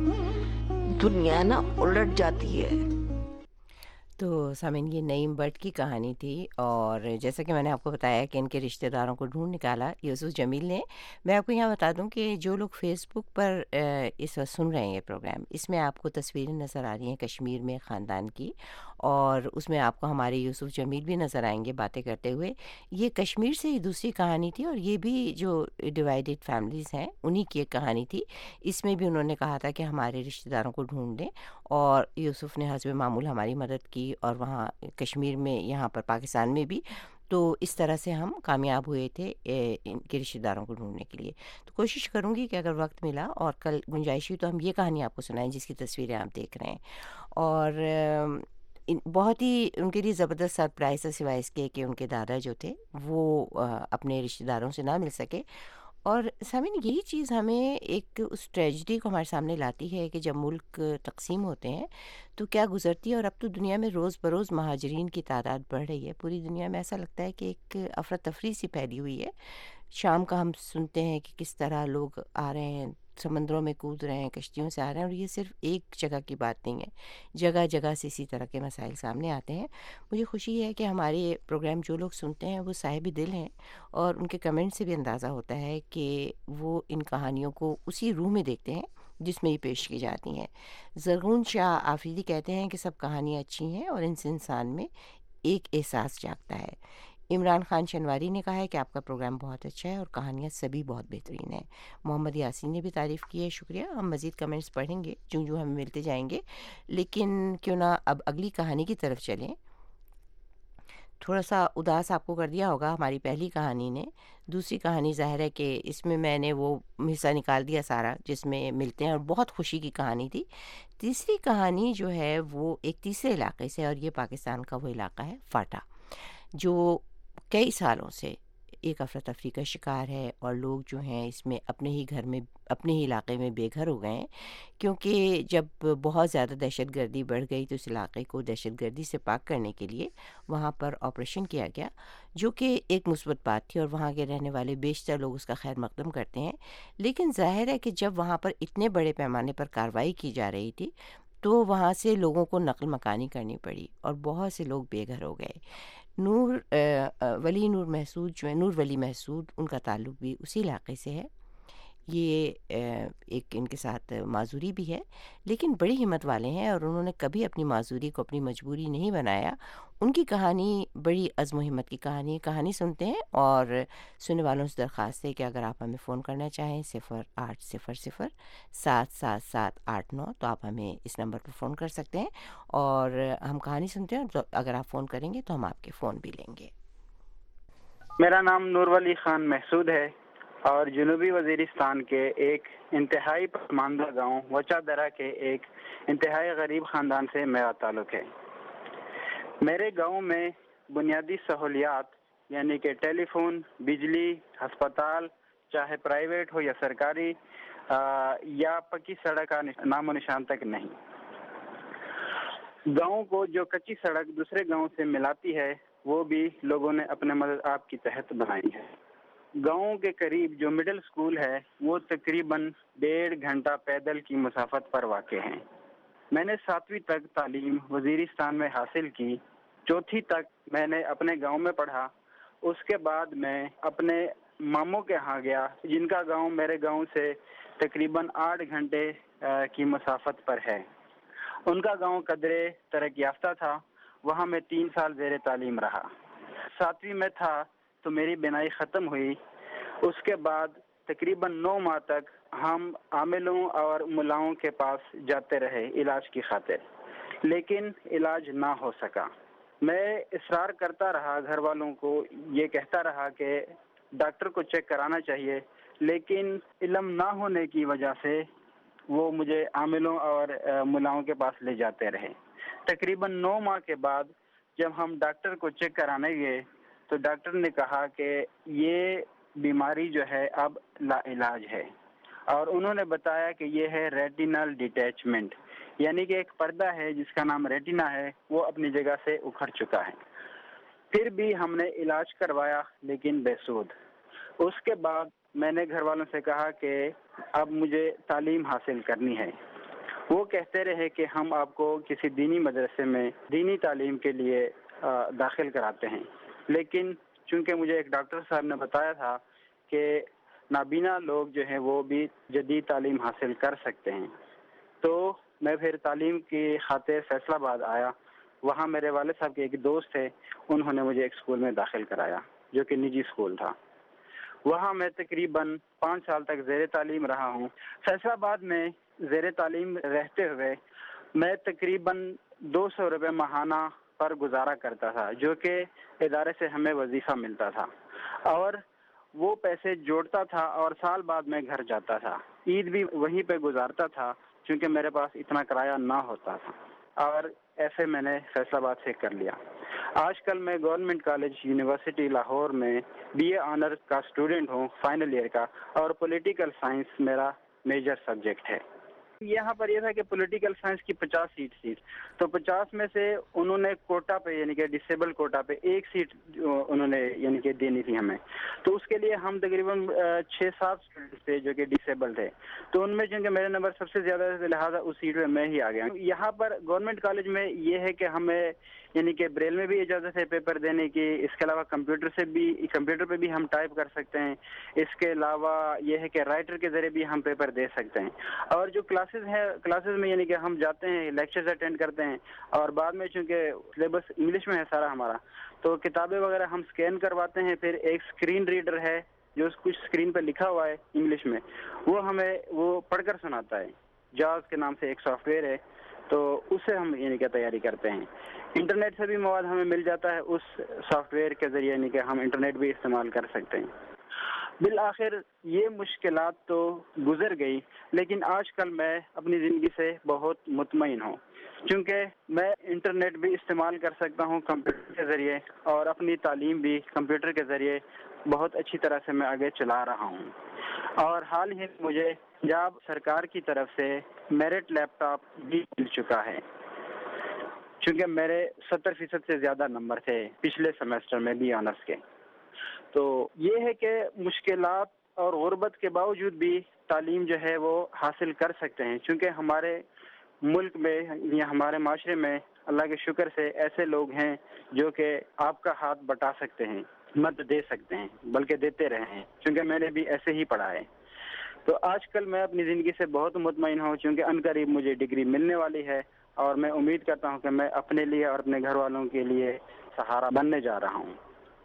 दुनिया ना उलट जाती है। तो सामिन, ये नईम भट्ट की कहानी थी और जैसा कि मैंने आपको बताया कि इनके रिश्तेदारों को ढूंढ निकाला यूसुफ जमील ने। मैं आपको यहाँ बता दूं कि जो लोग फेसबुक पर इस वक्त सुन रहे हैं ये प्रोग्राम, इसमें आपको तस्वीरें नज़र आ रही हैं कश्मीर में ख़ानदान की, اور اس میں آپ کو ہمارے یوسف جمیل بھی نظر آئیں گے باتیں کرتے ہوئے. یہ کشمیر سے ہی دوسری کہانی تھی اور یہ بھی جو ڈیوائیڈڈ فیملیز ہیں انہی کی ایک کہانی تھی. اس میں بھی انہوں نے کہا تھا کہ ہمارے رشتہ داروں کو ڈھونڈ دیں اور یوسف نے حسب معمول ہماری مدد کی اور وہاں کشمیر میں یہاں پر پاکستان میں بھی. تو اس طرح سے ہم کامیاب ہوئے تھے ان کے رشتہ داروں کو ڈھونڈنے کے لیے. تو کوشش کروں گی کہ اگر وقت ملا اور کل گنجائش ہوئی تو ہم یہ کہانی آپ کو سنائیں جس کی تصویریں آپ دیکھ رہے ہیں. اور بہت ہی ان کے لیے زبردست سرپرائز ہے سوائے اس کے کہ ان کے دادا جو تھے وہ اپنے رشتہ داروں سے نہ مل سکے. اور سامعین یہی چیز ہمیں ایک اس ٹریجڈی کو ہمارے سامنے لاتی ہے کہ جب ملک تقسیم ہوتے ہیں تو کیا گزرتی ہے. اور اب تو دنیا میں روز بروز مہاجرین کی تعداد بڑھ رہی ہے. پوری دنیا میں ایسا لگتا ہے کہ ایک افراتفری سی پھیلی ہوئی ہے. شام کا ہم سنتے ہیں کہ کس طرح لوگ آ رہے ہیں, سمندروں میں کود رہے ہیں, کشتیوں سے آ رہے ہیں. اور یہ صرف ایک جگہ کی بات نہیں ہے, جگہ جگہ سے اسی طرح کے مسائل سامنے آتے ہیں. مجھے خوشی ہے کہ ہمارے پروگرام جو لوگ سنتے ہیں وہ صاحب دل ہیں اور ان کے کمنٹ سے بھی اندازہ ہوتا ہے کہ وہ ان کہانیوں کو اسی روح میں دیکھتے ہیں جس میں یہ پیش کی جاتی ہیں. زرغون شاہ آفریدی کہتے ہیں کہ سب کہانیاں اچھی ہیں اور ان سے انسان میں ایک احساس جاگتا ہے. عمران خان شنواری نے کہا ہے کہ آپ کا پروگرام بہت اچھا ہے اور کہانیاں سبھی بہت بہترین ہیں. محمد یاسین نے بھی تعریف کی ہے, شکریہ. ہم مزید کمنٹس پڑھیں گے جو جو ہمیں ملتے جائیں گے, لیکن کیوں نہ اب اگلی کہانی کی طرف چلیں. تھوڑا سا اداس آپ کو کر دیا ہوگا ہماری پہلی کہانی نے. دوسری کہانی ظاہر ہے کہ اس میں میں نے وہ حصہ نکال دیا سارا جس میں ملتے ہیں اور بہت خوشی کی کہانی تھی. تیسری کہانی جو ہے وہ ایک تیسرے علاقے سے, اور یہ پاکستان کا وہ علاقہ ہے فاٹا جو کئی سالوں سے ایک افراتفری کا شکار ہے. اور لوگ جو ہیں اس میں اپنے ہی گھر میں اپنے ہی علاقے میں بے گھر ہو گئے ہیں کیونکہ جب بہت زیادہ دہشت گردی بڑھ گئی تو اس علاقے کو دہشت گردی سے پاک کرنے کے لیے وہاں پر آپریشن کیا گیا جو کہ ایک مثبت بات تھی اور وہاں کے رہنے والے بیشتر لوگ اس کا خیر مقدم کرتے ہیں. لیکن ظاہر ہے کہ جب وہاں پر اتنے بڑے پیمانے پر کارروائی کی جا رہی تھی تو وہاں سے لوگوں کو نقل مکانی کرنی پڑی اور بہت سے لوگ بے گھر ہو گئے. نور ولی نور محسود جو ہے نور ولی محسود ان کا تعلق بھی اسی علاقے سے ہے. یہ ایک ان کے ساتھ معذوری بھی ہے لیکن بڑی ہمت والے ہیں اور انہوں نے کبھی اپنی معذوری کو اپنی مجبوری نہیں بنایا. ان کی کہانی بڑی عزم و ہمت کی کہانی ہے. کہانی سنتے ہیں اور سننے والوں سے درخواست ہے کہ اگر آپ ہمیں فون کرنا چاہیں صفر آٹھ صفر صفر سات سات سات آٹھ نو تو آپ ہمیں اس نمبر پر فون کر سکتے ہیں اور ہم کہانی سنتے ہیں. اور اگر آپ فون کریں گے تو ہم آپ کے فون بھی لیں گے. میرا نام نور ولی خان محسود ہے اور جنوبی وزیرستان کے ایک انتہائی پسماندہ گاؤں وچا درہ کے ایک انتہائی غریب خاندان سے میرا تعلق ہے. میرے گاؤں میں بنیادی سہولیات یعنی کہ ٹیلی فون, بجلی, ہسپتال چاہے پرائیویٹ ہو یا سرکاری یا پکی سڑک کا نام و نشان تک نہیں. گاؤں کو جو کچی سڑک دوسرے گاؤں سے ملاتی ہے وہ بھی لوگوں نے اپنے مدد آپ کی تحت بنائی ہے. گاؤں کے قریب جو مڈل سکول ہے وہ تقریباً ڈیڑھ گھنٹہ پیدل کی مسافت پر واقع ہیں. میں نے ساتویں تک تعلیم وزیرستان میں حاصل کی. چوتھی تک میں نے اپنے گاؤں میں پڑھا. اس کے بعد میں اپنے ماموں کے ہاں گیا جن کا گاؤں میرے گاؤں سے تقریباً آٹھ گھنٹے کی مسافت پر ہے. ان کا گاؤں قدرے ترقی یافتہ تھا. وہاں میں تین سال زیر تعلیم رہا. ساتویں میں تھا تو میری بینائی ختم ہوئی. اس کے بعد تقریباً نو ماہ تک ہم عاملوں اور ملاؤں کے پاس جاتے رہے علاج کی خاطر, لیکن علاج نہ ہو سکا. میں اصرار کرتا رہا, گھر والوں کو یہ کہتا رہا کہ ڈاکٹر کو چیک کرانا چاہیے, لیکن علم نہ ہونے کی وجہ سے وہ مجھے عاملوں اور ملاؤں کے پاس لے جاتے رہے. تقریباً نو ماہ کے بعد جب ہم ڈاکٹر کو چیک کرانے گئے تو ڈاکٹر نے کہا کہ یہ بیماری جو ہے اب لا علاج ہے, اور انہوں نے بتایا کہ یہ ہے ریٹینل ڈیٹیچمنٹ, یعنی کہ ایک پردہ ہے جس کا نام ریٹینا ہے وہ اپنی جگہ سے اکھڑ چکا ہے. پھر بھی ہم نے علاج کروایا لیکن بے سود. اس کے بعد میں نے گھر والوں سے کہا کہ اب مجھے تعلیم حاصل کرنی ہے. وہ کہتے رہے کہ ہم آپ کو کسی دینی مدرسے میں دینی تعلیم کے لیے داخل کراتے ہیں, لیکن چونکہ مجھے ایک ڈاکٹر صاحب نے بتایا تھا کہ نابینا لوگ جو ہیں وہ بھی جدید تعلیم حاصل کر سکتے ہیں, تو میں پھر تعلیم کی خاطر فیصلہ آباد آیا. وہاں میرے والد صاحب کے ایک دوست تھے, انہوں نے مجھے ایک اسکول میں داخل کرایا جو کہ نجی اسکول تھا. وہاں میں تقریباً پانچ سال تک زیر تعلیم رہا ہوں. فیصل آباد میں زیر تعلیم رہتے ہوئے میں تقریباً دو سو روپے ماہانہ پر گزارا کرتا تھا, جو کہ ادارے سے ہمیں وظیفہ ملتا تھا, اور وہ پیسے جوڑتا تھا اور سال بعد میں گھر جاتا تھا. عید بھی وہیں پہ گزارتا تھا کیونکہ میرے پاس اتنا کرایہ نہ ہوتا تھا, اور ایسے میں نے فیصل آباد سے کر لیا. آج کل میں گورنمنٹ کالج یونیورسٹی لاہور میں بی اے آنر کا اسٹوڈنٹ ہوں, فائنل ایئر کا, اور پولیٹیکل سائنس میرا میجر سبجیکٹ ہے. یہاں پر یہ تھا کہ پولیٹیکل سائنس کی پچاس سیٹ تھی, تو پچاس میں سے انہوں نے کوٹا پہ یعنی کہ ڈسیبل کوٹا پہ ایک سیٹ انہوں نے یعنی کہ دینی تھی ہمیں, تو اس کے لیے ہم تقریباً چھ سات اسٹوڈنٹس تھے جو کہ ڈسیبل تھے, تو ان میں چونکہ میرے نمبر سب سے زیادہ تھے لہٰذا اس سیٹ میں میں ہی آ گیا. یہاں پر گورنمنٹ کالج میں یہ ہے کہ ہمیں یعنی کہ بریل میں بھی اجازت ہے پیپر دینے کی, اس کے علاوہ کمپیوٹر سے بھی کمپیوٹر پہ بھی ہم ٹائپ کر سکتے ہیں. اس کے علاوہ یہ ہے کہ رائٹر کے ذریعے بھی ہم پیپر دے سکتے ہیں. اور جو کلاسز ہیں کلاسز میں یعنی کہ ہم جاتے ہیں, لیکچرز اٹینڈ کرتے ہیں, اور بعد میں چونکہ سلیبس انگلش میں ہے سارا ہمارا, تو کتابیں وغیرہ ہم اسکین کرواتے ہیں. پھر ایک اسکرین ریڈر ہے جو کچھ اسکرین پہ لکھا ہوا ہے انگلش میں, وہ ہمیں وہ پڑھ کر سناتا ہے. جاز کے نام سے ایک سافٹ ویئر ہے, تو اس سے ہم یعنی کہ تیاری کرتے ہیں. انٹرنیٹ سے بھی مواد ہمیں مل جاتا ہے, اس سافٹ ویئر کے ذریعے یعنی کہ ہم انٹرنیٹ بھی استعمال کر سکتے ہیں. بالآخر یہ مشکلات تو گزر گئی, لیکن آج کل میں اپنی زندگی سے بہت مطمئن ہوں, کیونکہ میں انٹرنیٹ بھی استعمال کر سکتا ہوں کمپیوٹر کے ذریعے, اور اپنی تعلیم بھی کمپیوٹر کے ذریعے بہت اچھی طرح سے میں آگے چلا رہا ہوں. اور حال ہی مجھے پنجاب سرکار کی طرف سے میرٹ لیپ ٹاپ بھی مل چکا ہے, چونکہ میرے ستر فیصد سے زیادہ نمبر تھے پچھلے سیمسٹر میں بھی آنرس کے. تو یہ ہے کہ مشکلات اور غربت کے باوجود بھی تعلیم جو ہے وہ حاصل کر سکتے ہیں, چونکہ ہمارے ملک میں یا ہمارے معاشرے میں اللہ کے شکر سے ایسے لوگ ہیں جو کہ آپ کا ہاتھ بٹا سکتے ہیں, مدد دے سکتے ہیں, بلکہ دیتے رہے ہیں, چونکہ میں نے بھی ایسے ہی پڑھا ہے. تو آج کل میں اپنی زندگی سے بہت مطمئن ہوں, چونکہ عنقریب مجھے ڈگری ملنے والی ہے, اور میں امید کرتا ہوں کہ میں اپنے لیے اور اپنے گھر والوں کے لیے سہارا بننے جا رہا ہوں.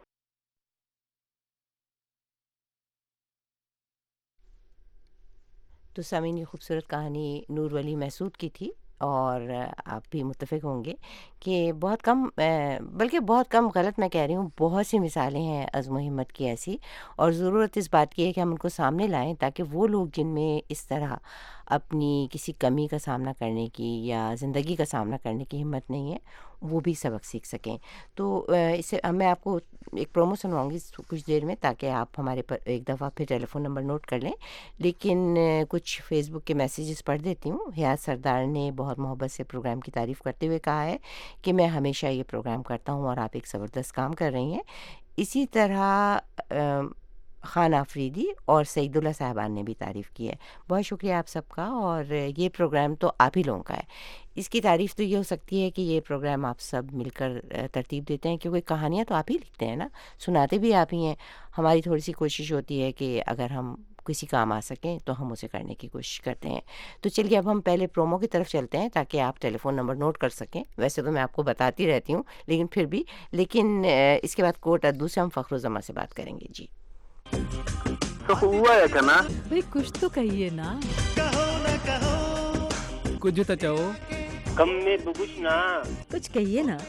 تو سامعین یہ خوبصورت کہانی نور ولی محسود کی تھی, اور آپ بھی متفق ہوں گے کہ بہت کم بلکہ بہت کم غلط میں کہہ رہی ہوں بہت سی مثالیں ہیں عزم و ہمت کی ایسی, اور ضرورت اس بات کی ہے کہ ہم ان کو سامنے لائیں تاکہ وہ لوگ جن میں اس طرح اپنی کسی کمی کا سامنا کرنے کی یا زندگی کا سامنا کرنے کی ہمت نہیں ہے وہ بھی سبق سیکھ سکیں. تو اسے میں آپ کو ایک پرومو سنواؤں گی کچھ دیر میں تاکہ آپ ہمارے پر ایک دفعہ پھر ٹیلی فون نمبر نوٹ کر لیں, لیکن کچھ فیس بک کے میسیجز پڑھ دیتی ہوں. حیات سردار نے بہت محبت سے پروگرام کی تعریف کرتے ہوئے کہا ہے کہ میں ہمیشہ یہ پروگرام کرتا ہوں اور آپ ایک زبردست کام کر رہی ہیں. اسی طرح خان آفریدی اور سعید اللہ صاحبان نے بھی تعریف کی ہے. بہت شکریہ آپ سب کا, اور یہ پروگرام تو آپ ہی لوگوں کا ہے. اس کی تعریف تو یہ ہو سکتی ہے کہ یہ پروگرام آپ سب مل کر ترتیب دیتے ہیں, کیونکہ کہانیاں تو آپ ہی لکھتے ہیں نا, سناتے بھی آپ ہی ہیں. ہماری تھوڑی سی کوشش ہوتی ہے کہ اگر ہم کسی کام آ سکیں تو ہم اسے کرنے کی کوشش کرتے ہیں. تو چلیے اب ہم پہلے پرومو کی طرف چلتے ہیں تاکہ آپ ٹیلی فون نمبر نوٹ کر سکیں. ویسے تو میں آپ کو بتاتی رہتی ہوں لیکن پھر بھی, لیکن اس کے بعد کوٹ ادو سے ہم فخر الزما سے بات کریں گے. جی تو ہوا ہے کنا بھئی کچھ تو کہیے نا, کہو نہ کہو کچھ تو چاہو کم میں بگش نا, کچھ کہیے نا,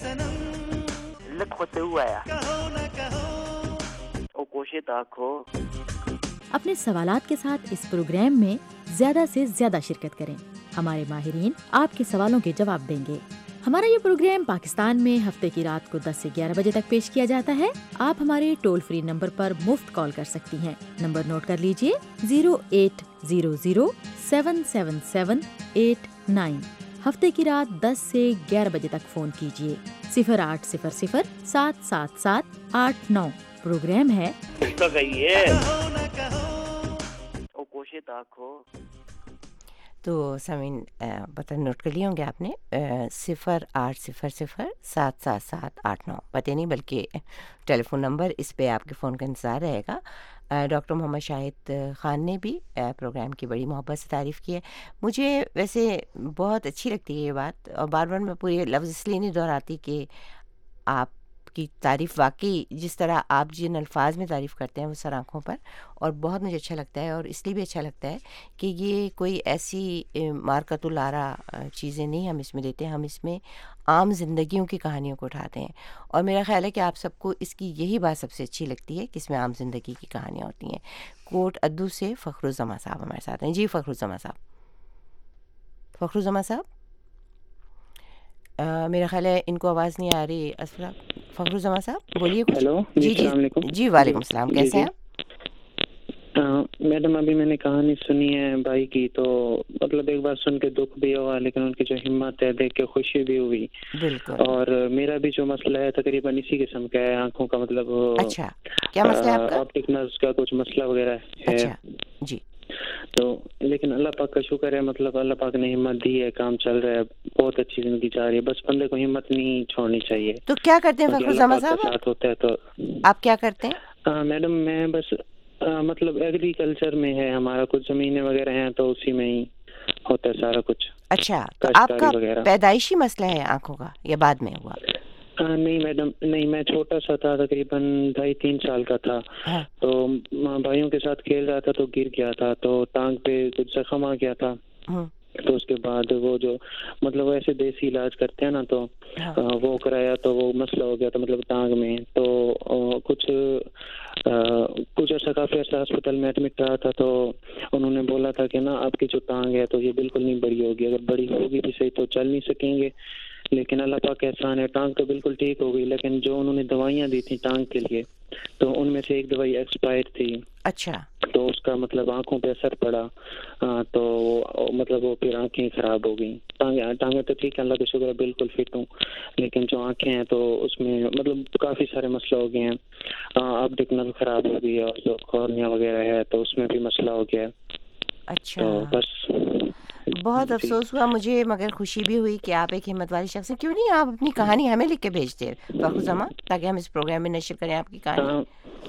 لکھ ہوتے ہوا ہے کہو نہ کہو او کوشے تاکھو. اپنے سوالات کے ساتھ اس پروگرام میں زیادہ سے زیادہ شرکت کریں. ہمارے ماہرین آپ کے سوالوں کے جواب دیں گے. ہمارا یہ پروگرام پاکستان میں ہفتے کی رات کو دس سے گیارہ بجے تک پیش کیا جاتا ہے. آپ ہمارے ٹول فری نمبر پر مفت کال کر سکتی ہیں. نمبر نوٹ کر لیجئے zero eight zero zero seven seven seven eight nine. ہفتے کی رات دس سے گیارہ بجے تک فون کیجئے. صفر آٹھ صفر صفر سات سات سات آٹھ نو. پروگرام ہے کہیے او کوشے تاکھو. تو سامعین پتہ نوٹ کر لیے ہوں گے آپ نے، صفر آٹھ صفر صفر سات سات سات آٹھ نو، پتہ نہیں بلکہ ٹیلی فون نمبر، اس پہ آپ کے فون کا انتظار رہے گا۔ ڈاکٹر محمد شاہد خان نے بھی پروگرام کی بڑی محبت سے تعریف کی ہے۔ مجھے ویسے بہت اچھی لگتی ہے یہ بات، اور بار بار میں پورے لفظ اس لیے نہیں دہراتی کہ آپ کی تعریف واقعی جس طرح آپ جن الفاظ میں تعریف کرتے ہیں وہ سر آنکھوں پر، اور بہت مجھے اچھا لگتا ہے، اور اس لیے بھی اچھا لگتا ہے کہ یہ کوئی ایسی مارکت الارا چیزیں نہیں ہم اس میں دیتے، ہم اس میں عام زندگیوں کی کہانیوں کو اٹھاتے ہیں، اور میرا خیال ہے کہ آپ سب کو اس کی یہی بات سب سے اچھی لگتی ہے کہ اس میں عام زندگی کی کہانیاں ہوتی ہیں۔ کوٹ ادو سے فخر الزماں صاحب ہمارے ساتھ ہیں۔ جی فخر الزماں صاحب، فخر الزماں صاحب آ, میرا خیال ہے ان کو آواز نہیں آ رہی۔ اسفر فخر الزماں صاحب بولیے کچھ۔ ہیلو جی جی السلام علیکم۔ جی وعلیکم السلام، کیسے ہیں آپ؟ میڈم ابھی میں نے کہانی سنی ہے بھائی کی، تو مطلب ایک بار سن کے دکھ بھی ہوا، لیکن ان کی جو ہمت ہے دیکھ کے خوشی بھی ہوئی۔ بالکل۔ اور میرا بھی جو مسئلہ ہے تقریباً اسی قسم کا ہے، آنکھوں کا، مطلب اچھا کیا مسئلہ ہے آپ کا؟ آپٹک نروز کا کچھ مسئلہ وغیرہ ہے۔ اچھا جی۔ تو لیکن اللہ پاک کا شکر ہے، مطلب اللہ پاک نے ہمت دی ہے، کام چل رہا ہے، بہت اچھی زندگی جا رہی ہے، بس بندے کو ہمت نہیں چھوڑنی چاہیے۔ تو کیا کرتے ہیں فخر الزماں صاحب؟ ساتھ ہوتا ہے تو آپ کیا کرتے ہیں؟ میڈم میں بس مطلب ایگریکلچر میں ہے ہمارا، کچھ زمینیں وغیرہ ہیں تو اسی میں ہی ہوتا ہے سارا کچھ۔ اچھا تو آپ کا پیدائشی مسئلہ ہے آنکھوں کا یا بعد میں ہوا؟ نہیں میڈم نہیں، میں چھوٹا سا تھا، تقریباً ڈھائی تین سال کا تھا، تو بھائیوں کے ساتھ کھیل رہا تھا تو گر گیا تھا، تو ٹانگ پہ کچھ زخم آ گیا تھا، تو اس کے بعد وہ جو مطلب ویسے دیسی علاج کرتے ہیں نا، تو وہ کرایا تو وہ مسئلہ ہو گیا تھا مطلب ٹانگ میں، تو کچھ کچھ عرصہ کافی عرصہ ہاسپٹل میں ایڈمٹ رہا تھا، تو انہوں نے بولا تھا کہ نا آپ کی جو ٹانگ ہے تو یہ بالکل نہیں بڑی ہوگی، اگر بڑی ہوگی بھی صحیح تو چل نہیں سکیں گے، لیکن اللہ پاک کا احسان ہے ٹانگ تو بالکل ٹھیک ہو گئی، لیکن جو انہوں نے دوائیاں دی تھیں ٹانگ کے لیے تو ان میں سے ایک دوائی ایکسپائر تھی۔ اچھا۔ تو اس کا مطلب آنکھوں پہ اثر پڑا، تو مطلب وہ پھر آنکھیں خراب ہو گئیں۔ ٹانگیں ٹانگیں تو ٹھیک ہے، اللہ کا شکر ہے بالکل فٹ ہوں، لیکن جو آنکھیں ہیں تو اس میں مطلب کافی سارے مسئلہ ہو گئے ہیں، آپٹک نرو خراب ہو گئی ہے، اور جو کارنیا وغیرہ ہے تو اس میں بھی مسئلہ ہو گیا ہے۔ اچھا تو بس بہت افسوس ہوا مجھے، مگر خوشی بھی ہوئی کہ آپ ایک ہمت والی شخص ہیں۔ کیوں نہیں آپ اپنی کہانی ہمیں لکھ کے بھیجتے فخر الزماں، تاکہ ہم اس پروگرام میں نشر کریں آپ کی کہانی؟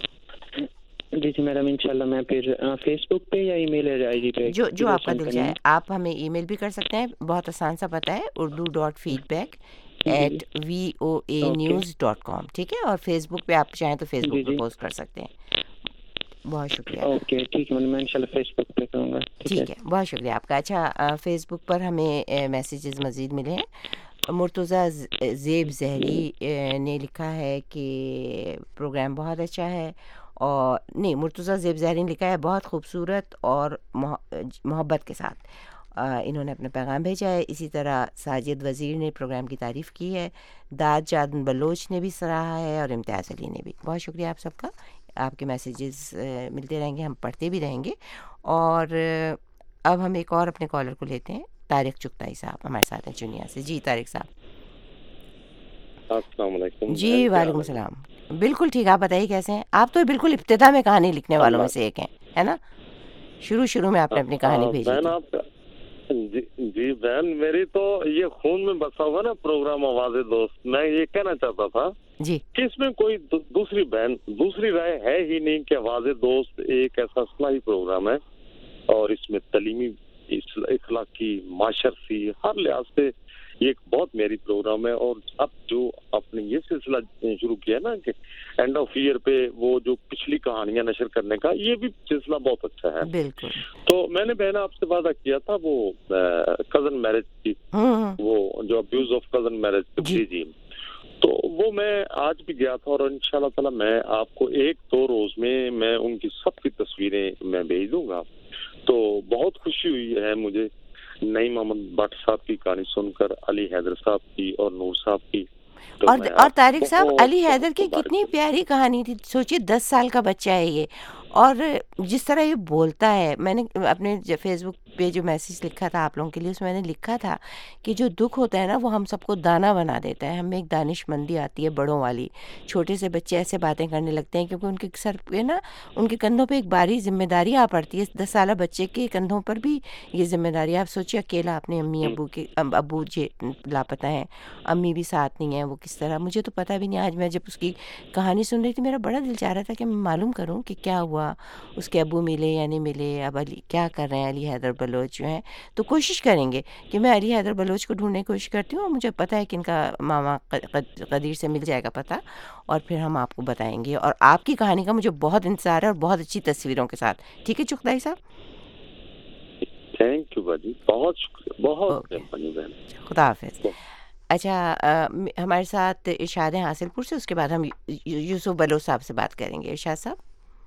جی جی میڈم انشاءاللہ میں پھر فیس بک پہ یا ای میل آئی ڈی پہ جو جو آپ کا دل چاہے، آپ ہمیں ای میل بھی کر سکتے ہیں، بہت آسان سا پتہ ہے، Urdu dot feedback at V O A news dot com, ٹھیک ہے؟ اور فیس بک پہ آپ چاہیں تو فیس بک پہ پوسٹ کر سکتے ہیں۔ بہت شکریہ۔ اوکے ٹھیک ہے، میں انشاءاللہ فیس بک پہ کروں گا۔ ٹھیک ہے، بہت شکریہ آپ کا۔ اچھا فیس بک پر ہمیں میسیجز مزید ملے ہیں۔ مرتضیٰ زیب زہری نے لکھا ہے کہ پروگرام بہت اچھا ہے، اور نہیں مرتضیٰ زیب زہری نے لکھا ہے بہت خوبصورت اور محبت کے ساتھ انہوں نے اپنا پیغام بھیجا ہے۔ اسی طرح ساجد وزیر نے پروگرام کی تعریف کی ہے، داد جادن بلوچ نے بھی سراہا ہے، اور امتیاز علی نے بھی۔ بہت شکریہ آپ سب کا، آپ کے میسیجز ملتے رہیں گے، ہم پڑھتے بھی رہیں گے۔ اور اب ہم ایک اور اپنے کالر کو لیتے ہیں، طارق چغتائی صاحب ہمارے ساتھ ہیں چنیا سے۔ جی طارق صاحب۔ السلام علیکم۔ جی وعلیکم السلام، بالکل ٹھیک، آپ بتائیے کیسے ہیں آپ؟ تو بالکل ابتدا میں کہانی لکھنے والوں میں سے ایک ہیں، ہے نا؟ شروع شروع میں آپ نے اپنی کہانی بھیجی بہن آپ کا جی جی بہن میری تو یہ خون میں بسا ہوا نا پروگرام آواز دوست، میں یہ کہنا چاہتا تھا جی کہ اس میں کوئی دوسری بہن دوسری رائے ہے ہی نہیں کہ آواز دوست ایک ایسا اصلاحی پروگرام ہے، اور اس میں تعلیمی اخلاقی معاشرتی ہر لحاظ سے یہ ایک بہت میری پروگرام ہے۔ اور اب جو آپ نے یہ سلسلہ شروع کیا ہے نا کہ اینڈ آف ایئر پہ وہ جو پچھلی کہانیاں نشر کرنے کا، یہ بھی سلسلہ بہت اچھا ہے۔ بالکل۔ تو میں نے بہن آپ سے وعدہ کیا تھا وہ کزن میرج کی، وہ جو ابیوز آف کزن میرج، جی جی تو وہ میں آج بھی گیا تھا، اور انشاءاللہ تعالی میں آپ کو ایک دو روز میں میں ان کی سب کی تصویریں میں بھیج دوں گا۔ تو بہت خوشی ہوئی ہے مجھے نعیم احمد بٹ صاحب کی کہانی سن کر، علی حیدر صاحب کی اور نور صاحب کی۔ اور اور طارق صاحب علی حیدر کی کتنی پیاری کہانی تھی، سوچیے دس سال کا بچہ ہے یہ، اور جس طرح یہ بولتا ہے، میں نے اپنے فیس بک پہ جو میسیج لکھا تھا آپ لوگوں کے لیے، اس میں میں نے لکھا تھا کہ جو دکھ ہوتا ہے نا وہ ہم سب کو دانا بنا دیتا ہے، ہمیں ایک دانش مندی آتی ہے بڑوں والی. چھوٹے سے بچے ایسے باتیں کرنے لگتے ہیں کیونکہ ان کے سر پہ نا، ان کے کندھوں پہ ایک باری ذمہ داری آ پڑتی ہے. دس سالہ بچے کے کندھوں پر بھی یہ ذمہ داری. آپ سوچیے اکیلا اپنے امی ابو کے ابو جی لاپتہ ہیں، امی بھی ساتھ نہیں ہیں، وہ کس طرح. مجھے تو پتہ بھی نہیں. آج میں جب اس کی کہانی سن رہی تھی میرا بڑا دل چاہ رہا تھا کہ میں معلوم کروں کہ کیا ہوا، اس کے ابو ملے یا نہیں ملے، اب علی کیا کر رہے ہیں. علی حیدر بلوچ جو ہیں تو کوشش کریں گے کہ میں علی حیدر بلوچ کو ڈھونڈنے کی کوشش کرتی ہوں. اور مجھے پتہ ہے کہ ان کا ماما قدیر سے مل جائے گا پتہ، اور پھر ہم آپ کو بتائیں گے. اور آپ کی کہانی کا مجھے بہت انتظار ہے، اور بہت اچھی تصویروں کے ساتھ. ٹھیک ہے چغتائی صاحب؟ تھینک یو باجی، بہت شکریہ، بہت مہربانی بہن. خدا حافظ. اچھا ہمارے ساتھ ارشاد ہیں حاصل پور سے، اس کے بعد ہم یوسف بلوچ صاحب سے بات کریں گے. ارشاد صاحب.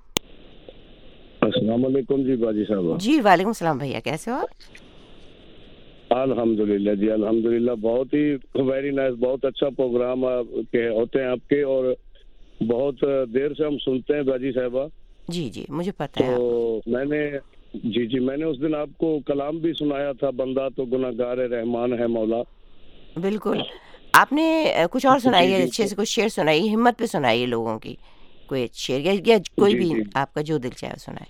السلام علیکم جی باجی صاحب. جی وعلیکم السلام بھیا، کیسے ہو آپ؟ الحمدللہ جی الحمدللہ، بہت ہی ویری نائس، بہت اچھا پروگرام کے ہوتے ہیں آپ کے، اور بہت دیر سے ہم سنتے ہیں باجی صاحبہ. جی جی مجھے پتہ ہے. تو میں نے جی جی میں نے اس دن آپ کو کلام بھی سنایا تھا، بندہ تو گناہگار رحمان ہے مولا. بالکل. آپ نے کچھ اور سنائیے، اچھے سے کچھ شعر سنائیے، ہمت پہ سنائیے لوگوں کی کوئی شعر، یا کوئی بھی آپ کا جو دل چاہے سنائے.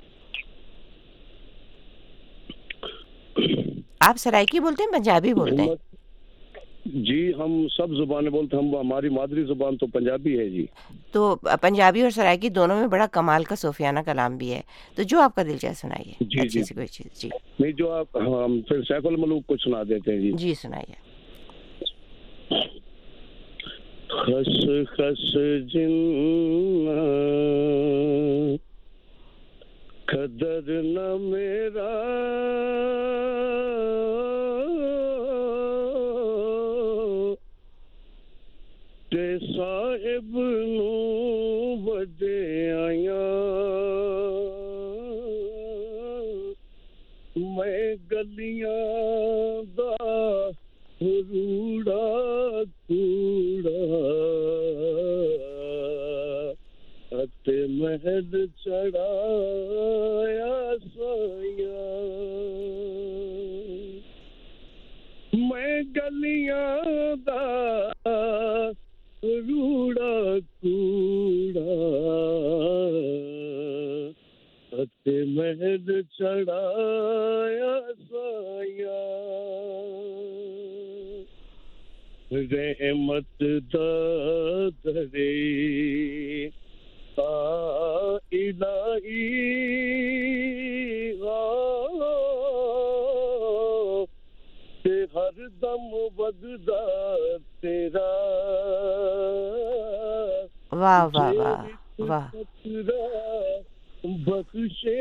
آپ سرائکی بولتے ہیں پنجابی بولتے ہیں؟ جی ہم سب زبانیں بولتے ہیں، ہم ہماری مادری زبان تو پنجابی ہے جی. تو پنجابی اور سرائکی دونوں میں بڑا کمال کا صوفیانہ کلام بھی ہے، تو جو آپ کا دل چاہے سنائیے. جی جی کوئی چیز. جی نہیں جو آپ ہم پھر سیف الملوک کو سنا دیتے ہیں. جی جی سنائیے. خس خس جن قدر نہ میرا تے صاحب نو بڑے آیا میں گلیاں دا روڑا کوڑا اتے مہد چڑھایا سایا میں گلیاں دا روڑا کوڑا اتے مہد چڑھایا سایا رحمت دا درے آ الہی تے ہر دم وگدا تیرا. واہ واہ واہ واہ. بخشے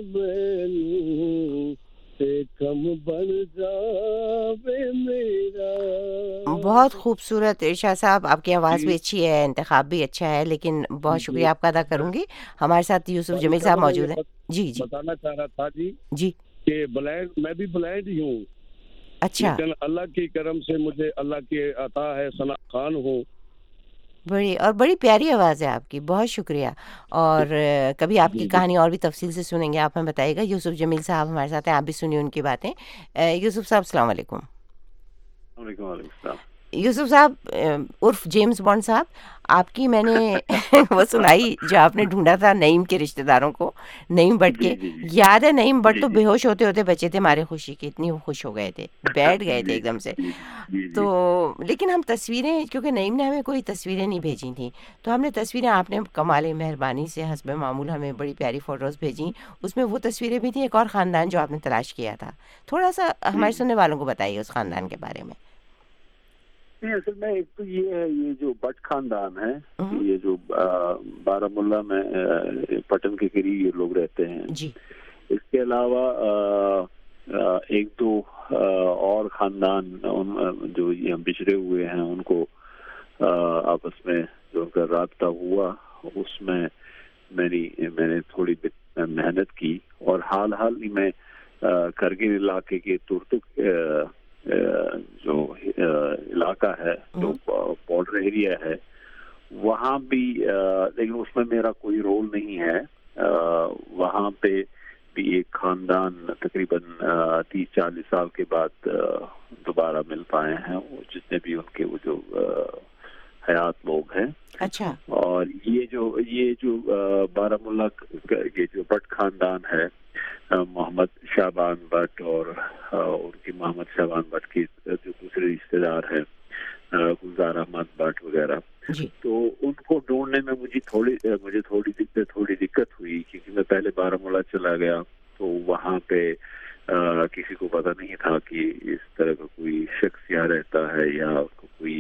مینوں تے کم بن جاوے میرا. بہت خوبصورت ارشاد صاحب، آپ کی آواز بھی اچھی ہے، انتخاب بھی اچھا ہے، لیکن بہت شکریہ آپ کا ادا کروں گی. ہمارے ساتھ یوسف جمیل صاحب موجود ہیں. جی جی بتانا چاہ رہا تھا جی جی کہ بلائنڈ میں بھی بلائنڈ ہی ہوں. اچھا. لیکن اللہ کی کرم سے مجھے اللہ کی عطا ہے، ثنا خان ہوں. بڑی اور بڑی پیاری آواز ہے آپ کی، بہت شکریہ. اور کبھی آپ کی کہانی اور بھی تفصیل سے سنیں گے، آپ ہمیں بتائیے گا. یوسف جمیل صاحب ہمارے ساتھ ہیں، آپ بھی سنیے ان کی باتیں. یوسف صاحب السلام علیکم. وعلیکم السلام. یوسف صاحب عرف جیمز بانڈ صاحب، آپ کی میں نے وہ سنائی جو آپ نے ڈھونڈا تھا نعیم کے رشتہ داروں کو، نعیم بٹ کے. یاد ہے نعیم بٹ تو بے ہوش ہوتے ہوتے بچے تھے ہمارے خوشی کے، اتنی وہ خوش ہو گئے تھے، بیٹھ گئے تھے ایک دم سے. تو لیکن ہم تصویریں، کیونکہ نعیم نے ہمیں کوئی تصویریں نہیں بھیجی تھیں، تو ہم نے تصویریں، آپ نے کمال مہربانی سے حسب معمول ہمیں بڑی پیاری فوٹوز بھیجیں. اس میں وہ تصویریں بھی تھیں، ایک اور خاندان جو آپ نے تلاش کیا تھا. تھوڑا سا ہمارے سننے والوں کو بتائیے اس خاندان کے بارے میں. اصل میں ایک تو یہ ہے، یہ جو بٹ خاندان ہے، یہ جو بارہ مولہ میں پٹن کے قریب یہ لوگ رہتے ہیں. جی. اس کے علاوہ ایک دو اور خاندان جو یہ بچھڑے ہوئے ہیں، ان کو آپس میں جو ان کا رابطہ ہوا، اس میں میری میں نے تھوڑی محنت کی. اور حال حال ہی میں کرگل علاقے کے ترتک جو علاقہ ہے، جو بارڈر ایریا ہے، وہاں بھی، لیکن اس میں میرا کوئی رول نہیں ہے. وہاں پہ بھی ایک خاندان تقریباً تیس چالیس سال کے بعد دوبارہ مل پائے ہیں، جتنے بھی ان کے وہ جو حیات لوگ ہیں. اچھا. اور یہ جو یہ جو بارہ مولہ یہ جو بٹ خاندان ہے، محمد شعبان بٹ اور ان کی محمد شعبان بٹ کی جو دوسرے رشتے دار ہیں گلزار احمد بٹ وغیرہ، جی. تو ان کو ڈھونڈنے میں مجھے تھوڑی مجھے تھوڑی دقت تھوڑی دقت ہوئی، کیونکہ میں پہلے بارہ مولہ چلا گیا تو وہاں پہ آ, کسی کو پتہ نہیں تھا کہ اس طرح کا کوئی شخص یہاں رہتا ہے یا کوئی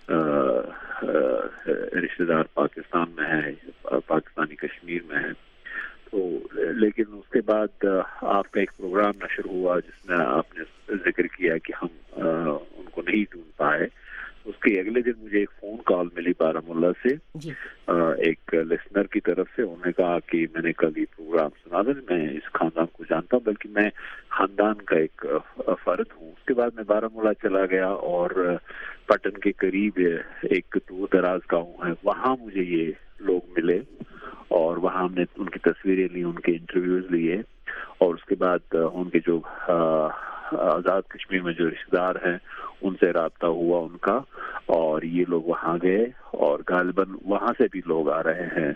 رشتے دار پاکستان میں ہے، پاکستانی کشمیر میں ہے. تو لیکن اس کے بعد آپ کا ایک پروگرام نشر ہوا جس میں آپ نے ذکر کیا کہ ہم ان کو نہیں ڈھونڈ پائے. اس کے اگلے دن مجھے ایک فون کال ملی بارہ مولہ سے، جی. ایک لسنر کی طرف سے. انہوں نے کہا کہ میں نے کل یہ پروگرام سنا تھا، میں اس خاندان کو جانتا ہوں، بلکہ میں خاندان کا ایک فرد ہوں. اس کے بعد میں بارہ مولہ چلا گیا اور پٹن کے قریب ایک دور دراز گاؤں ہے، وہاں مجھے یہ لوگ ملے اور وہاں ہم نے ان کی تصویریں لی، ان کے انٹرویوز لیے، اور اس کے بعد ان کے جو آزاد کشمیر میں جو رشتے دار ہیں ان سے رابطہ ہوا ان کا، اور یہ لوگ وہاں گئے اور غالباً وہاں سے بھی لوگ آ رہے ہیں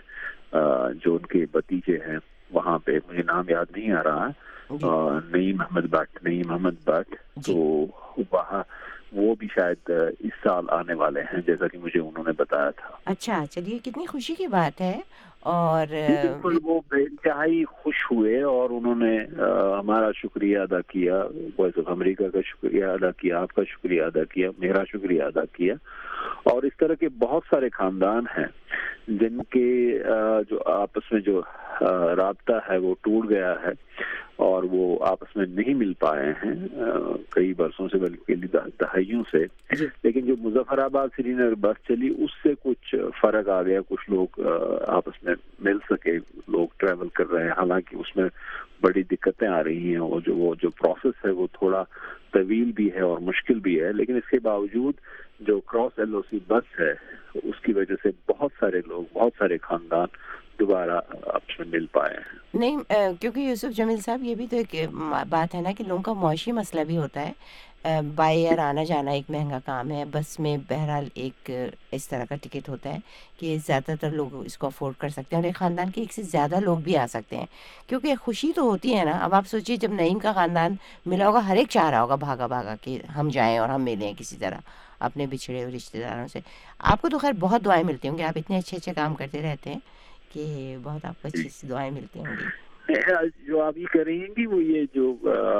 جو ان کے بھتیجے ہیں وہاں پہ. مجھے نام یاد نہیں آ رہا، نعیم احمد بٹ نعیم احمد بٹ تو وہاں وہ بھی شاید اس سال آنے والے ہیں جیسا کہ مجھے انہوں نے بتایا تھا. اچھا، چلیے کتنی خوشی کی بات ہے. اور بالکل وہ بے انتہائی خوش ہوئے اور انہوں نے ہمارا شکریہ ادا کیا، وائس آف امریکہ کا شکریہ ادا کیا، آپ کا شکریہ ادا کیا، میرا شکریہ ادا کیا. اور اس طرح کے بہت سارے خاندان ہیں جن کے جو آپس میں جو رابطہ ہے وہ ٹوٹ گیا ہے اور وہ آپس میں نہیں مل پائے ہیں کئی برسوں سے، بلکہ دہائیوں سے. لیکن جو مظفر آباد سری نگر بس چلی اس سے کچھ فرق آ گیا، کچھ لوگ آپس میں مل سکے، لوگ ٹریول کر رہے ہیں. حالانکہ اس میں بڑی دقتیں آ رہی ہیں اور جو وہ جو پروسیس ہے وہ تھوڑا طویل بھی ہے اور مشکل بھی ہے، لیکن اس کے باوجود جو کراس ایل او سی بس ہے اس کی وجہ سے بہت سارے لوگ، بہت سارے خاندان دوبارہ آپس میں مل پائے ہیں. نہیں، کیونکہ یوسف جمیل صاحب یہ بھی تو ایک بات ہے نا کہ لوگوں کا معاشی مسئلہ بھی ہوتا ہے. بائی ایئر آنا جانا ایک مہنگا کام ہے، بس میں بہرحال ایک اس طرح کا ٹکٹ ہوتا ہے کہ زیادہ تر لوگ اس کو افورڈ کر سکتے ہیں اور ایک خاندان کے ایک سے زیادہ لوگ بھی آ سکتے ہیں، کیونکہ خوشی تو ہوتی ہے نا. اب آپ سوچیے جب نعیم کا خاندان ملا ہوگا، ہر ایک چاہ رہا ہوگا بھاگا بھاگا کہ ہم جائیں اور ہم ملیں کسی طرح اپنے بچھڑے ہوئے رشتے داروں سے. آپ کو تو خیر بہت دعائیں ملتی ہوں گی، آپ اتنے اچھے اچھے کام کرتے رہتے ہیں کہ بہت آپ کو اچھی سی دعائیں ملتی ہوں گی. جو آپ یہ کر رہی ہیں کہ وہ یہ جو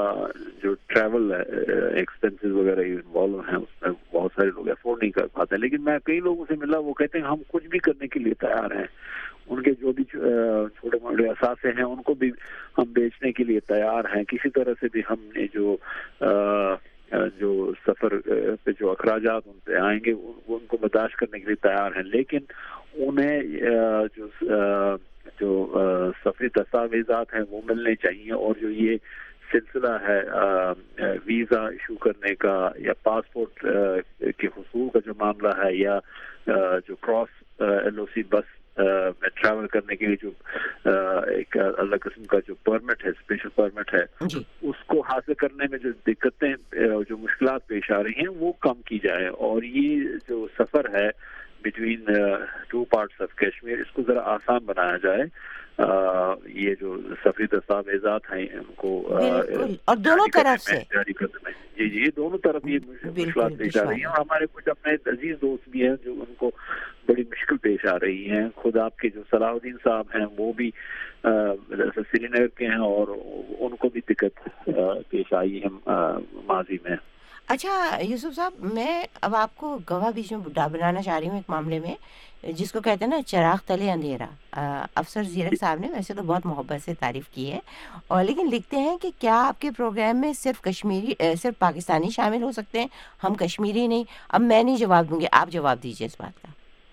جو ٹریول ایکسپینسز وغیرہ انوالو ہیں اس میں بہت سارے لوگ افورڈ نہیں کر پاتے، لیکن میں کئی لوگوں سے ملا، وہ کہتے ہیں ہم کچھ بھی کرنے کے لیے تیار ہیں. ان کے جو بھی چھوٹے موٹے اثاثے ہیں ان کو بھی ہم بیچنے کے لیے تیار ہیں. کسی طرح سے بھی ہم نے جو جو سفر پہ جو اخراجات ان پہ آئیں گے وہ ان کو برداشت کرنے کے لیے تیار ہیں، لیکن انہیں جو جو سفری دستاویزات ہیں وہ ملنے چاہیے. اور جو یہ سلسلہ ہے ویزا ایشو کرنے کا یا پاسپورٹ کے حصول کا جو معاملہ ہے یا جو کراس ایل او سی بس میں ٹریول کرنے کے لیے جو ایک الگ قسم کا جو پرمٹ ہے، اسپیشل پرمٹ ہے، اس کو حاصل کرنے میں جو دقتیں جو مشکلات پیش آ رہی ہیں وہ کم کی جائے. اور یہ جو سفر ہے between two parts of Kashmir اس کو ذرا آسان بنایا جائے. یہ جو سفری دستاویزات ہیں ان کو اور دونوں طرف سے جاری کرنے میں جی جی دونوں طرف یہ مشکلات پیش آ رہی ہیں. اور ہمارے کچھ اپنے عزیز دوست بھی ہیں جو ان کو بڑی مشکل پیش آ رہی ہیں. خود آپ کے جو صلاح الدین صاحب ہیں وہ بھی سری نگر کے ہیں اور ان کو بھی دقت پیش آئی ہے ماضی میں. اچھا یوسف صاحب، میں اب آپ کو گواہ بیچ میں بڈھا بنانا چاہ رہی ہوں ایک معاملے میں جس کو کہتے ہیں نا چراغ تلے اندھیرا. افسر زیرک صاحب نے ویسے تو بہت محبت سے تعریف کی ہے، اور لیکن لکھتے ہیں کہ کیا آپ کے پروگرام میں صرف کشمیری صرف پاکستانی شامل ہو سکتے ہیں، ہم کشمیری نہیں؟ اب میں نہیں جواب دوں گی، آپ جواب دیجیے اس بات کا.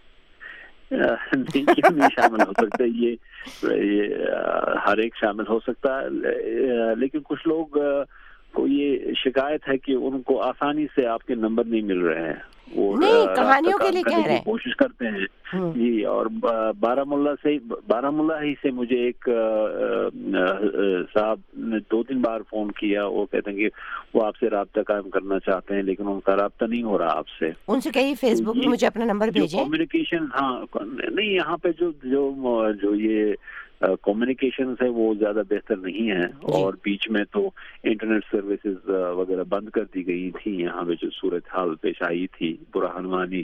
نہیں شامل ہو سکتا، یہ ہر ایک شامل ہو سکتا ہے، لیکن کچھ لوگ کو یہ شکایت ہے کہ ان کو آسانی سے آپ کے نمبر نہیں مل رہے ہیں. وہ نہیں کہانیوں کے لیے کہہ رہے ہیں, کوشش کرتے ہیں جی. اور بارہ مولہ سے بارہ مولہ ہی سے مجھے ایک صاحب نے دو تین بار فون کیا, وہ کہتے ہیں کہ وہ آپ سے رابطہ قائم کرنا چاہتے ہیں لیکن ان کا رابطہ نہیں ہو رہا آپ سے. ان سے کہیے فیس بک پہ مجھے اپنا نمبر بھیجیں. کمیونیکیشن ہاں نہیں, یہاں پہ جو جو جو یہ کمیونیکیشنز ہے وہ زیادہ بہتر نہیں ہے, اور بیچ میں تو انٹرنیٹ سروسز وغیرہ بند کر دی گئی تھی. یہاں پہ جو صورتحال پیش آئی تھی برہان وانی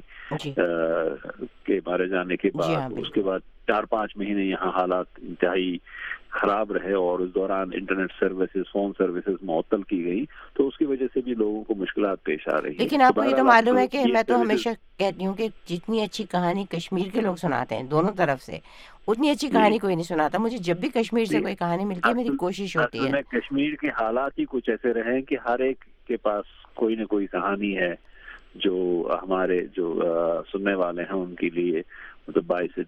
کے مارے جانے کے بعد, اس کے بعد چار پانچ مہینے یہاں حالات انتہائی خراب رہے, اور اس دوران انٹرنیٹ سروسز فون سروسز معطل کی گئی, تو اس کی وجہ سے بھی لوگوں کو مشکلات پیش آ رہی ہیں. لیکن آپ کو یہ تو معلوم ہے کہ میں تو ہمیشہ کہتی ہوں کہ جتنی اچھی کہانی کشمیر کے لوگ سناتے ہیں دونوں طرف سے, اتنی اچھی کہانی کوئی نہیں سناتا. مجے جب بھی کشمیر سے کوئی کہانی ملتی ہے میری کوشش ہوتی ہے. کشمیر کے حالات ہی کچھ ایسے رہے کہ ہر ایک کے پاس کوئی نہ کوئی کہانی ہے جو ہمارے جو سننے والے ہیں ان کے لیے مطلب باعث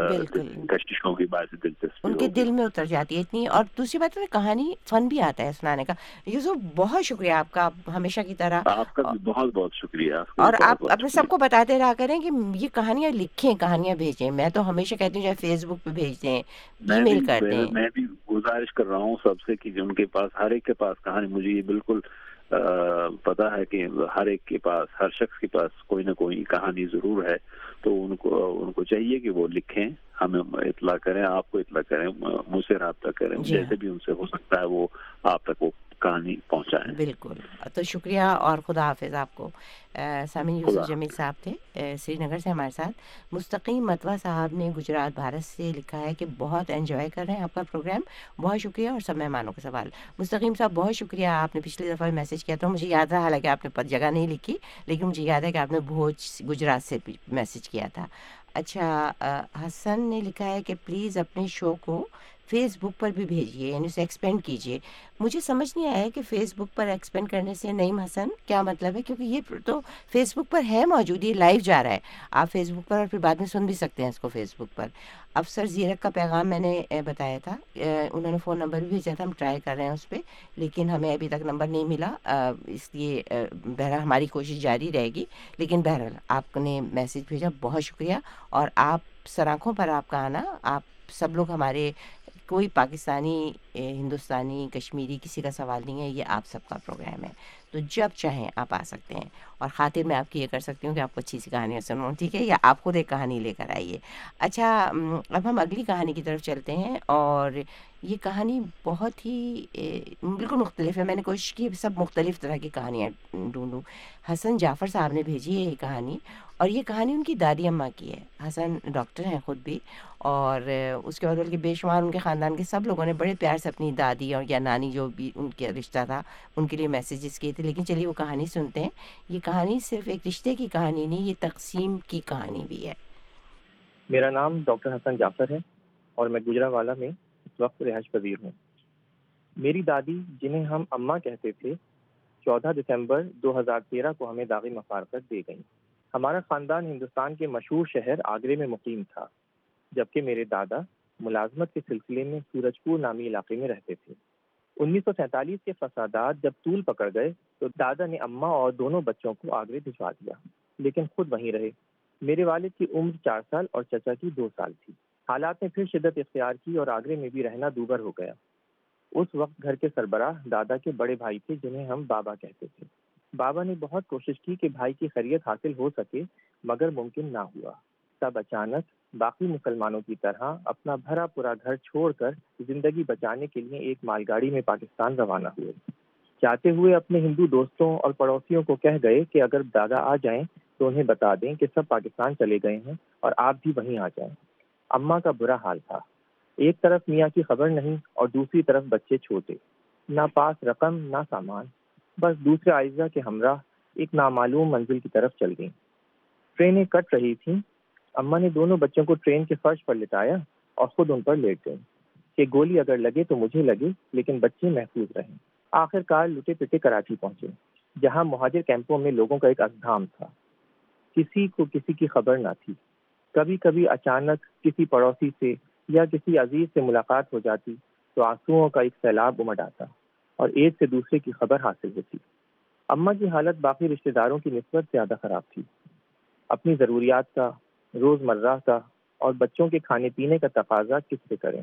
کشش ہوگی, باعث دلچسپی ان کے دل میں اتر جاتی ہے اتنی. اور دوسری بات ہے کہانی فن بھی آتا ہے سنانے کا. یوسف بہت شکریہ آپ کا, ہمیشہ کی طرح. آپ کا بھی بہت بہت شکریہ. اور آپ اپنے سب کو بتاتے رہا کریں کہ یہ کہانیاں لکھیں, کہانیاں بھیجیں. میں تو ہمیشہ کہتی ہوں چاہے فیس بک پہ بھیج دیں, ای میل کر دیں. میں بھی گزارش کر رہا ہوں سب سے کہ جن کے پاس, ہر ایک کے پاس کہانی, مجھے یہ بالکل پتا ہے کہ ہر ایک کے پاس, ہر شخص کے پاس کوئی نہ کوئی کہانی ضرور ہے, تو ان کو ان کو چاہیے کہ وہ لکھیں, ہمیں اطلاع کریں, آپ کو اطلاع کریں, مجھ سے رابطہ کریں, جیسے بھی ان سے ہو سکتا ہے وہ آپ تک وہ کہانی پہنچائیں. بالکل. تو شکریہ اور خدا حافظ آپ کو. سامعین یوسف جمیل صاحب تھے سری نگر سے ہمارے ساتھ. مستقیم متوا صاحب نے گجرات بھارت سے لکھا ہے کہ بہت انجوائے کر رہے ہیں آپ کا پروگرام, بہت شکریہ. اور سب مہمانوں کا سوال. مستقیم صاحب بہت شکریہ, آپ نے پچھلی دفعہ میسج کیا تھا, مجھے یاد ہے, حالانکہ آپ نے جگہ نہیں لکھی, لیکن مجھے یاد ہے کہ آپ نے بھوج گجرات سے میسج کیا تھا. اچھا, حسن نے لکھا ہے کہ پلیز اپنے شو کو فیس بک پر بھی بھیجیے, یعنی اسے ایکسپینڈ کیجیے. مجھے سمجھ نہیں آیا کہ فیس بک پر ایکسپینڈ کرنے سے نعیم حسن کیا مطلب ہے, کیونکہ یہ تو فیس بک پر ہے موجود, یہ لائیو جا رہا ہے. آپ فیس بک پر اور پھر بعد میں سن بھی سکتے ہیں اس کو فیس بک پر. افسر زیرک کا پیغام میں نے بتایا تھا, انہوں نے فون نمبر بھی بھیجا تھا, ہم ٹرائی کر رہے ہیں اس پہ, لیکن ہمیں ابھی تک نمبر نہیں ملا, اس لیے بہرحال ہماری کوشش جاری رہے گی. لیکن بہرحال آپ نے میسج بھیجا, بہت شکریہ. اور آپ سراخوں پر آپ کا آنا, آپ سب لوگ ہمارے, کوئی پاکستانی, ہندوستانی, کشمیری کسی کا سوال نہیں ہے, یہ آپ سب کا پروگرام ہے, تو جب چاہیں آپ آ سکتے ہیں. اور خاطر میں آپ کی یہ کر سکتی ہوں کہ آپ کو اچھی سی کہانیاں سنوں, ٹھیک ہے, یا آپ خود ایک کہانی لے کر آئیے. اچھا, اب ہم اگلی کہانی کی طرف چلتے ہیں, اور یہ کہانی بہت ہی بالکل مختلف ہے. میں نے کوشش کی سب مختلف طرح کی کہانیاں ڈھونڈوں. حسن جعفر صاحب نے بھیجی ہے یہ کہانی, اور یہ کہانی ان کی دادی اماں کی ہے. حسن ڈاکٹر ہیں خود بھی, اور اس کے بعد بلکہ بے شمار ان کے خاندان کے سب لوگوں نے بڑے پیار سے اپنی دادی اور یا نانی جو بھی ان کے رشتہ تھا ان کے لیے میسیجز کیے تھے. لیکن چلیے وہ کہانی سنتے ہیں. یہ کہانی صرف ایک رشتے کی کہانی نہیں, یہ تقسیم کی کہانی بھی ہے. میرا نام ڈاکٹر حسن جعفر ہے, اور میں گجرانوالہ میں اس وقت رہائش پذیر ہوں. میری دادی, جنہیں ہم اماں کہتے تھے, چودہ دسمبر دو ہزار تیرہ کو ہمیں داغی مفارقت دے گئیں. ہمارا خاندان ہندوستان کے مشہور شہر آگرے میں مقیم تھا, جبکہ میرے دادا ملازمت کے سلسلے میں سورج پور نامی علاقے میں رہتے تھے. انیس سو سینتالیس کے فسادات جب طول پکڑ گئے تو دادا نے اماں اور دونوں بچوں کو آگرے بھجوا دیا, لیکن خود وہیں رہے. میرے والد کی عمر چار سال اور چچا کی دو سال تھی. حالات نے پھر شدت اختیار کی اور آگرے میں بھی رہنا دوبھر ہو گیا. اس وقت گھر کے سربراہ دادا کے بڑے بھائی تھے, جنہیں ہم بابا کہتے تھے. بابا نے بہت کوشش کی کہ بھائی کی خیریت حاصل ہو سکے, مگر ممکن نہ ہوا. تب اچانک باقی مسلمانوں کی طرح اپنا بھرا پورا گھر چھوڑ کر زندگی بچانے کے لیے ایک مال گاڑی میں پاکستان روانہ ہوئے. جاتے ہوئے اپنے ہندو دوستوں اور پڑوسیوں کو کہہ گئے کہ اگر دادا آ جائیں تو انہیں بتا دیں کہ سب پاکستان چلے گئے ہیں اور آپ بھی وہیں آ جائیں. اماں کا برا حال تھا, ایک طرف میاں کی خبر نہیں اور دوسری طرف بچے چھوٹے, نہ پاس رقم نہ سامان, بس دوسرے اعزاء کے ہمراہ ایک نامعلوم منزل کی طرف چل گئیں. ٹرینیں کٹ رہی تھیں. اماں نے دونوں بچوں کو ٹرین کے فرش پر لٹایا اور خود ان پر لیٹ گئیں کہ گولی اگر لگے تو مجھے لگے, لیکن بچے محفوظ رہیں. آخر کار لٹے پٹے کراچی پہنچے, جہاں مہاجر کیمپوں میں لوگوں کا ایک ازدحام تھا. کسی کو کسی کی خبر نہ تھی. کبھی کبھی اچانک کسی پڑوسی سے یا کسی عزیز سے ملاقات ہو جاتی تو آنسوؤں کا ایک سیلاب امڈ آتا. اور ایک سے دوسرے کی خبر حاصل ہوتی۔ اماں کی حالت باقی رشتہ داروں کی نسبت زیادہ خراب تھی۔ اپنی ضروریات کا، روزمرہ کا اور بچوں کے کھانے پینے کا تقاضا کس سے کریں؟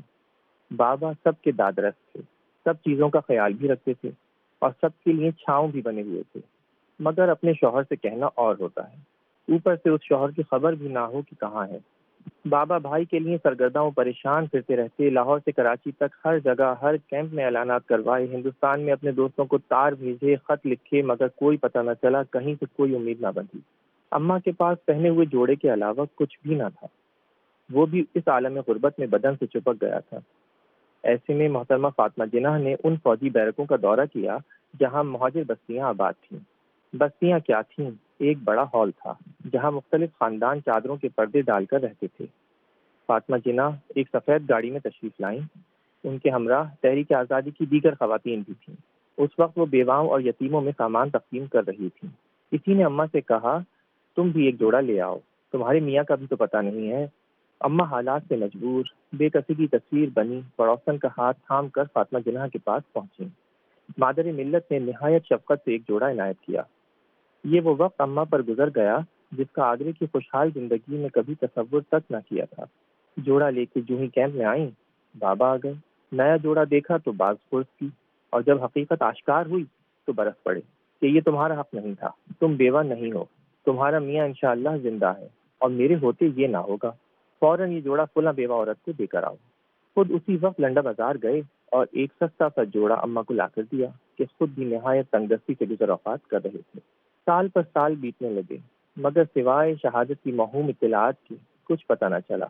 بابا سب کے دادرس تھے، سب چیزوں کا خیال بھی رکھتے تھے اور سب کے لیے چھاؤں بھی بنے ہوئے تھے، مگر اپنے شوہر سے کہنا اور ہوتا ہے، اوپر سے اس شوہر کی خبر بھی نہ ہو کہ کہاں ہے۔ بابا بھائی کے لیے سرگرداں و پریشان پھرتے رہتے، لاہور سے کراچی تک ہر جگہ ہر کیمپ میں اعلانات کروائے، ہندوستان میں اپنے دوستوں کو تار بھیجے، خط لکھے، مگر کوئی پتہ نہ چلا، کہیں سے کوئی امید نہ بندھی۔ اماں کے پاس پہنے ہوئے جوڑے کے علاوہ کچھ بھی نہ تھا، وہ بھی اس عالم غربت میں بدن سے چپک گیا تھا۔ ایسے میں محترمہ فاطمہ جناح نے ان فوجی بیرکوں کا دورہ کیا جہاں مہاجر بستیاں آباد تھیں۔ بستیاں کیا تھیں؟ ایک بڑا ہال تھا جہاں مختلف خاندان چادروں کے پردے ڈال کر رہتے تھے۔ فاطمہ جناح ایک سفید گاڑی میں تشریف لائیں، ان کے ہمراہ تحریک آزادی کی دیگر خواتین بھی تھیں۔ اس وقت وہ بیواؤں اور یتیموں میں سامان تقسیم کر رہی تھیں۔ کسی نے اماں سے کہا، تم بھی ایک جوڑا لے آؤ، تمہارے میاں کا بھی تو پتہ نہیں ہے۔ اماں حالات سے مجبور، بے کسی کی تصویر بنی، پڑوسن کا ہاتھ تھام کر فاطمہ جناح کے پاس پہنچی۔ مادر ملت نے نہایت شفقت سے ایک جوڑا عنایت کیا۔ یہ وہ وقت اماں پر گزر گیا جس کا آگرے کی خوشحال زندگی میں کبھی تصور تک نہ کیا تھا۔ جوڑا لے کے جو ہی کیمپ میں آئیں، بابا آ گئے۔ نیا جوڑا دیکھا تو باز پرس کی، اور جب حقیقت آشکار ہوئی تو برس پڑے کہ یہ تمہارا حق نہیں تھا، تم بیوہ نہیں ہو، تمہارا میاں انشاءاللہ زندہ ہے اور میرے ہوتے یہ نہ ہوگا۔ فوراً یہ جوڑا فلاں بیوہ عورت کو دے کر آؤ۔ خود اسی وقت لنڈا بازار گئے اور ایک سستا سا جوڑا اماں کو لا کر دیا کہ خود بھی نہایت تنگ دستی سے گزر اوقات کر رہے تھے۔ سال پر سال بیتنے لگے، مگر سوائے شہادت کی موہوم اطلاعات کی کچھ پتہ نہ چلا۔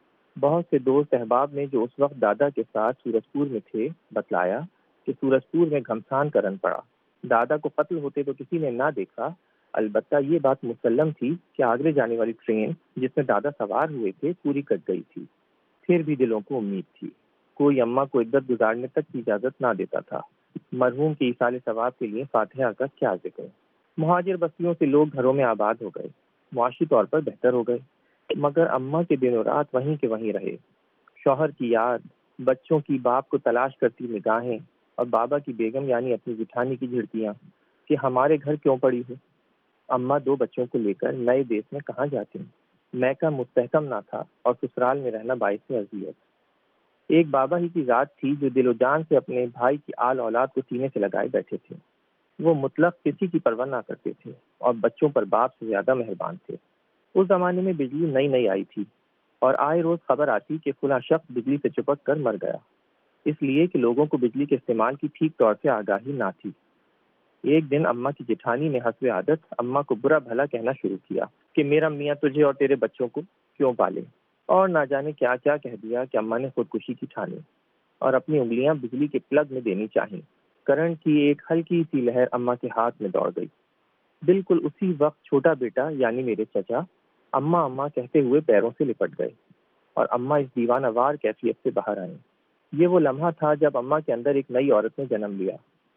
بہت سے دوست احباب نے جو اس وقت دادا کے ساتھ سورج پور میں تھے بتلایا کہ سورج پور میں گھمسان کرن پڑا۔ دادا کو قتل ہوتے تو کسی نے نہ دیکھا، البتہ یہ بات مسلم تھی کہ آگرے جانے والی ٹرین جس میں دادا سوار ہوئے تھے پوری کٹ گئی تھی۔ پھر بھی دلوں کو امید تھی، کوئی اماں کو عدت گزارنے تک کی اجازت نہ دیتا تھا۔ مرحوم کے ایصال ثواب کے لیے فاتحہ کا کیا ذکر۔ مہاجر بستیوں سے لوگ گھروں میں آباد ہو گئے، معاشی طور پر بہتر ہو گئے، مگر اماں کے دن و رات وہیں کے وہیں رہے۔ شوہر کی یاد، بچوں کی باپ کو تلاش کرتی نگاہیں اور بابا کی بیگم یعنی اپنی جٹھانی کی جھڑکیاں کہ ہمارے گھر کیوں پڑی ہو۔ اماں دو بچوں کو لے کر نئے دیس میں کہاں جاتی؟ میکہ مستحکم نہ تھا اور سسرال میں رہنا باعث اذیت۔ ایک بابا ہی کی ذات تھی جو دل و جان سے اپنے بھائی کی آل اولاد کو سینے سے لگائے بیٹھے تھے۔ وہ مطلق کسی کی پرواہ نہ کرتے تھے اور بچوں پر باپ سے زیادہ مہربان تھے۔ اس زمانے میں بجلی نئی نئی آئی تھی اور آئے روز خبر آتی کہ فلاں شخص بجلی سے چپک کر مر گیا، اس لیے کہ لوگوں کو بجلی کے استعمال کی ٹھیک طور سے آگاہی نہ تھی۔ ایک دن اماں کی جٹھانی نے حسب عادت اماں کو برا بھلا کہنا شروع کیا کہ میرا میاں تجھے اور تیرے بچوں کو کیوں پالے، اور نہ جانے کیا کیا کہہ دیا کہ اماں نے خودکشی کی ٹھانی اور اپنی انگلیاں بجلی کے پلگ میں دینی چاہیں۔ کرنٹ کی ایک ہلکی سی لہر اماں کے ہاتھ میں دوڑ گئی۔ بالکل اسی وقت چھوٹا بیٹا یعنی میرے چچا اماں اماں کہتے ہوئے پیروں سے لپٹ گئے اور اماں اس دیوانہ وار کیفیت سے باہر آئیں۔ یہ وہ لمحہ تھا جب اماں کے اندر ایک نئی عورت نے جنم لیا،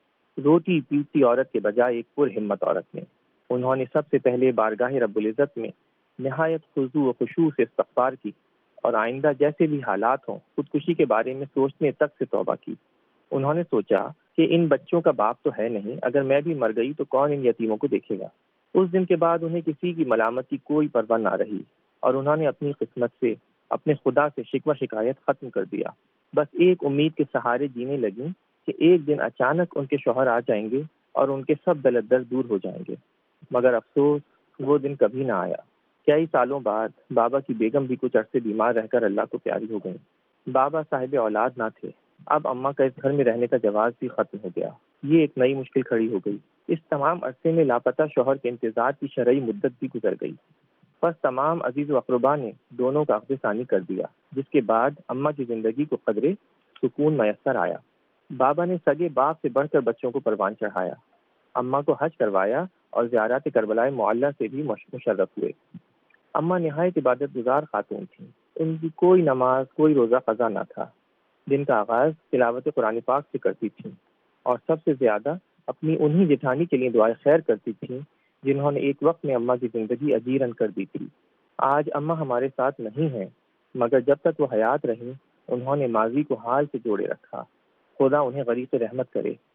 روتی پیتی عورت کے بجائے ایک پر ہمت عورت نے۔ انہوں نے سب سے پہلے بارگاہ رب العزت میں نہایت خضوع و خشوع سے استغفار کی اور آئندہ جیسے بھی حالات ہوں خودکشی کے بارے میں سوچنے تک سے توبہ کی۔ انہوں نے سوچا کہ ان بچوں کا باپ تو ہے نہیں، اگر میں بھی مر گئی تو کون ان یتیموں کو دیکھے گا۔ اس دن کے بعد انہیں کسی کی ملامت کی کوئی پرواہ نہ رہی اور انہوں نے اپنی قسمت سے، اپنے خدا سے شکوہ شکایت ختم کر دیا۔ بس ایک امید کے سہارے جینے لگیں کہ ایک دن اچانک ان کے شوہر آ جائیں گے اور ان کے سب دلت درد دور ہو جائیں گے، مگر افسوس وہ دن کبھی نہ آیا۔ کئی سالوں بعد بابا کی بیگم بھی کچھ عرصے بیمار رہ کر اللہ کو پیاری ہو گئیں۔ بابا صاحب اولاد نہ تھے، اب اماں کا اس گھر میں رہنے کا جواز بھی ختم ہو گیا۔ یہ ایک نئی مشکل کھڑی ہو گئی۔ اس تمام عرصے میں لاپتہ شوہر کے انتظار کی شرعی مدت بھی گزر گئی۔ بس تمام عزیز و اقربا نے دونوں کا اخذ ثانی کر دیا، جس کے بعد اماں کی زندگی کو قدرے سکون میسر آیا۔ بابا نے سگے باپ سے بڑھ کر بچوں کو پروان چڑھایا، اماں کو حج کروایا اور زیارات کربلائے معلیٰ سے بھی مشرف ہوئے۔ اماں نہایت عبادت گزار خاتون تھیں، ان کی کوئی نماز کوئی روزہ قضا نہ تھا۔ دن کا آغاز تلاوت قرآن پاک سے کرتی تھیں اور سب سے زیادہ اپنی انہی جٹھانی کے لیے دعائے خیر کرتی تھیں جنہوں نے ایک وقت میں اماں کی زندگی اجیرن کر دی تھی۔ آج اماں ہمارے ساتھ نہیں ہیں، مگر جب تک وہ حیات رہیں انہوں نے ماضی کو حال سے جوڑے رکھا۔ خدا انہیں غریق رحمت کرے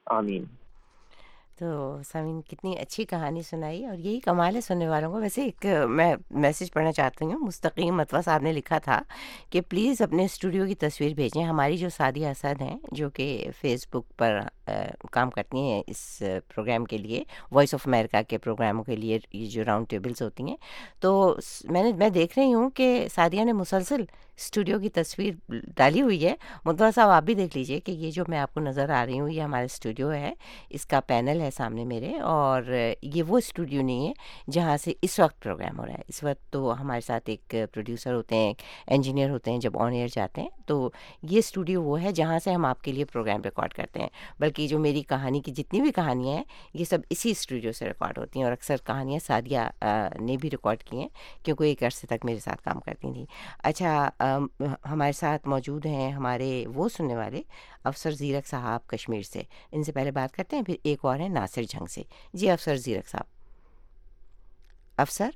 आमीन। तो सामीन कितनी अच्छी कहानी सुनाई, और यही कमाल है सुनने वालों को। वैसे एक मैं मैसेज पढ़ना चाहती हूँ। मुस्तकीम मतवा साहब ने लिखा था कि प्लीज़ अपने स्टूडियो की तस्वीर भेजें। हमारी जो सादिया असद हैं जो कि फ़ेसबुक पर आ, काम करती हैं इस प्रोग्राम के लिए, वॉइस ऑफ अमेरिका के प्रोग्रामों के लिए, ये जो राउंड टेबल्स होती हैं, तो मैंने मैं देख रही हूँ कि सादिया ने मुसलसल स्टूडियो की तस्वीर डाली हुई है। मुतवा साहब आप भी देख लीजिए कि ये जो मैं आपको नज़र आ रही हूँ ये हमारा स्टूडियो है, इसका पैनल है सामने मेरे, और ये वो स्टूडियो नहीं है जहाँ से इस वक्त प्रोग्राम हो रहा है। इस वक्त तो हमारे साथ एक प्रोड्यूसर होते हैं, इंजीनियर होते हैं जब ऑन एयर जाते हैं, तो ये स्टूडियो वो है जहाँ से हम आपके लिए प्रोग्राम रिकॉर्ड करते हैं। बल्कि जो मेरी कहानी की जितनी भी कहानियाँ हैं ये सब इसी स्टूडियो से रिकॉर्ड होती हैं, और अक्सर कहानियाँ सादिया ने भी रिकॉर्ड की हैं क्योंकि एक अरसे तक मेरे साथ काम करती थी। अच्छा, हमारे साथ मौजूद हैं हमारे वो सुनने वाले अफसर ज़ीरक साहब कश्मीर से। इनसे पहले बात करते हैं, फिर एक और है नासिर झंग से। जी अफसर ज़ीरक साहब। अफसर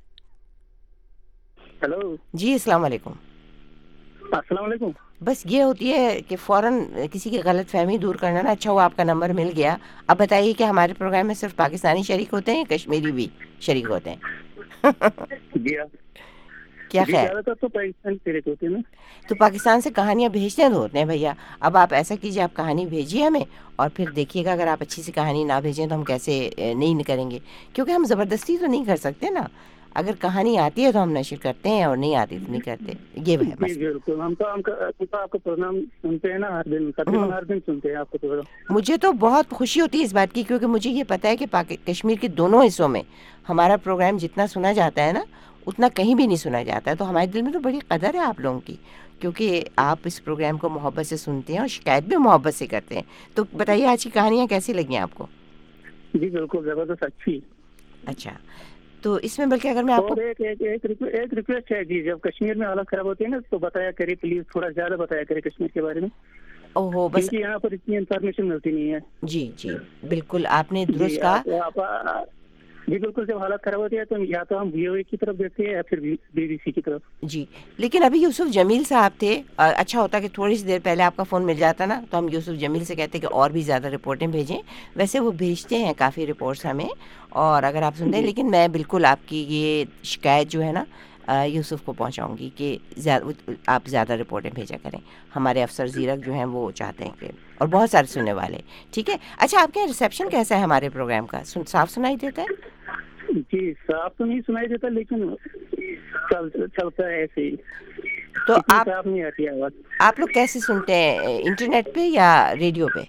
हेलो जी, अस्सलाम वालेकुम। अस्सलाम वालेकुम। बस ये होती है कि फ़ौरन किसी की गलत फहमी दूर करना ना, अच्छा हुआ आपका नंबर मिल गया। अब बताइए कि हमारे प्रोग्राम में सिर्फ पाकिस्तानी शरीक होते हैं, कश्मीरी भी शरीक होते हैं? जी हाँ, क्या ख्याल? ज़्यादातर तो पाकिस्तान शरीक होते हैं ना। तो पाकिस्तान से कहानियाँ भेजते हैं तो होते हैं भैया। अब आप ऐसा कीजिए, आप कहानी भेजिए हमें, और फिर देखिएगा अगर आप अच्छी सी कहानी ना भेजें तो हम कैसे नहीं करेंगे, क्योंकि हम ज़बरदस्ती तो नहीं कर सकते ना। अगर कहानी आती है तो हम नशर करते हैं, और नहीं आती तो नहीं करते। ये है बस। बिल्कुल, हम तो हम तो आपका प्रोग्राम सुनते हैं ना हर दिन, तकरीबन हर दिन सुनते हैं आपका प्रोग्राम। मुझे तो बहुत खुशी होती है इस बात की, क्योंकि मुझे ये पता है कि कश्मीर के दोनों हिस्सों में हमारा प्रोग्राम जितना सुना जाता है ना उतना कहीं भी नहीं सुना जाता है। तो हमारे दिल में तो बड़ी कदर है आप लोगों की, क्योंकि आप इस प्रोग्राम को मोहब्बत से सुनते हैं और शिकायत भी मोहब्बत से करते हैं। तो बताइए आज की कहानियाँ कैसी लगी आपको? जी बिल्कुल ज़बरदस्त, अच्छी। अच्छा, तो इसमें बल्कि अगर मैं आपको एक एक एक एक रिक्वेस्ट है जी, जब कश्मीर में हालत खराब होती है ना तो बताया करिए प्लीज, थोड़ा ज्यादा बताया करिए कश्मीर के बारे में। ओहो, बस क्योंकि यहाँ पर इतनी इन्फॉर्मेशन मिलती नहीं है। जी जी बिल्कुल, आपने दुरुस्त कहा। जी बिल्कुल, जब हालत खराब होती है तो या तो हम वीओए की तरफ देखते हैं या फिर बीबीसी की तरफ। जी, लेकिन अभी यूसुफ जमील साहब थे, अच्छा होता कि थोड़ी सी देर पहले आपका फ़ोन मिल जाता ना, तो हम यूसुफ जमील से कहते कि और भी ज़्यादा रिपोर्टें भेजें। वैसे वो भेजते हैं काफ़ी रिपोर्ट्स हमें, और अगर आप सुनते हैं, लेकिन मैं बिल्कुल आपकी ये शिकायत जो है ना यूसुफ को पहुंचाऊंगी कि आप ज़्यादा रिपोर्टें भेजा करें। हमारे अफसर ज़ीरक जो हैं वो चाहते हैं कि, और बहुत सारे सुनने वाले। ठीक है, अच्छा आपके यहाँ रिसेप्शन कैसा है हमारे प्रोग्राम का? सुन, साफ सुनाई देता है? जी साफ तो नहीं सुनाई देता, लेकिन चल, चलता है ऐसे ही। तो आप साफ नहीं आती आवाज़। आप लोग कैसे सुनते हैं, इंटरनेट पे या रेडियो पे?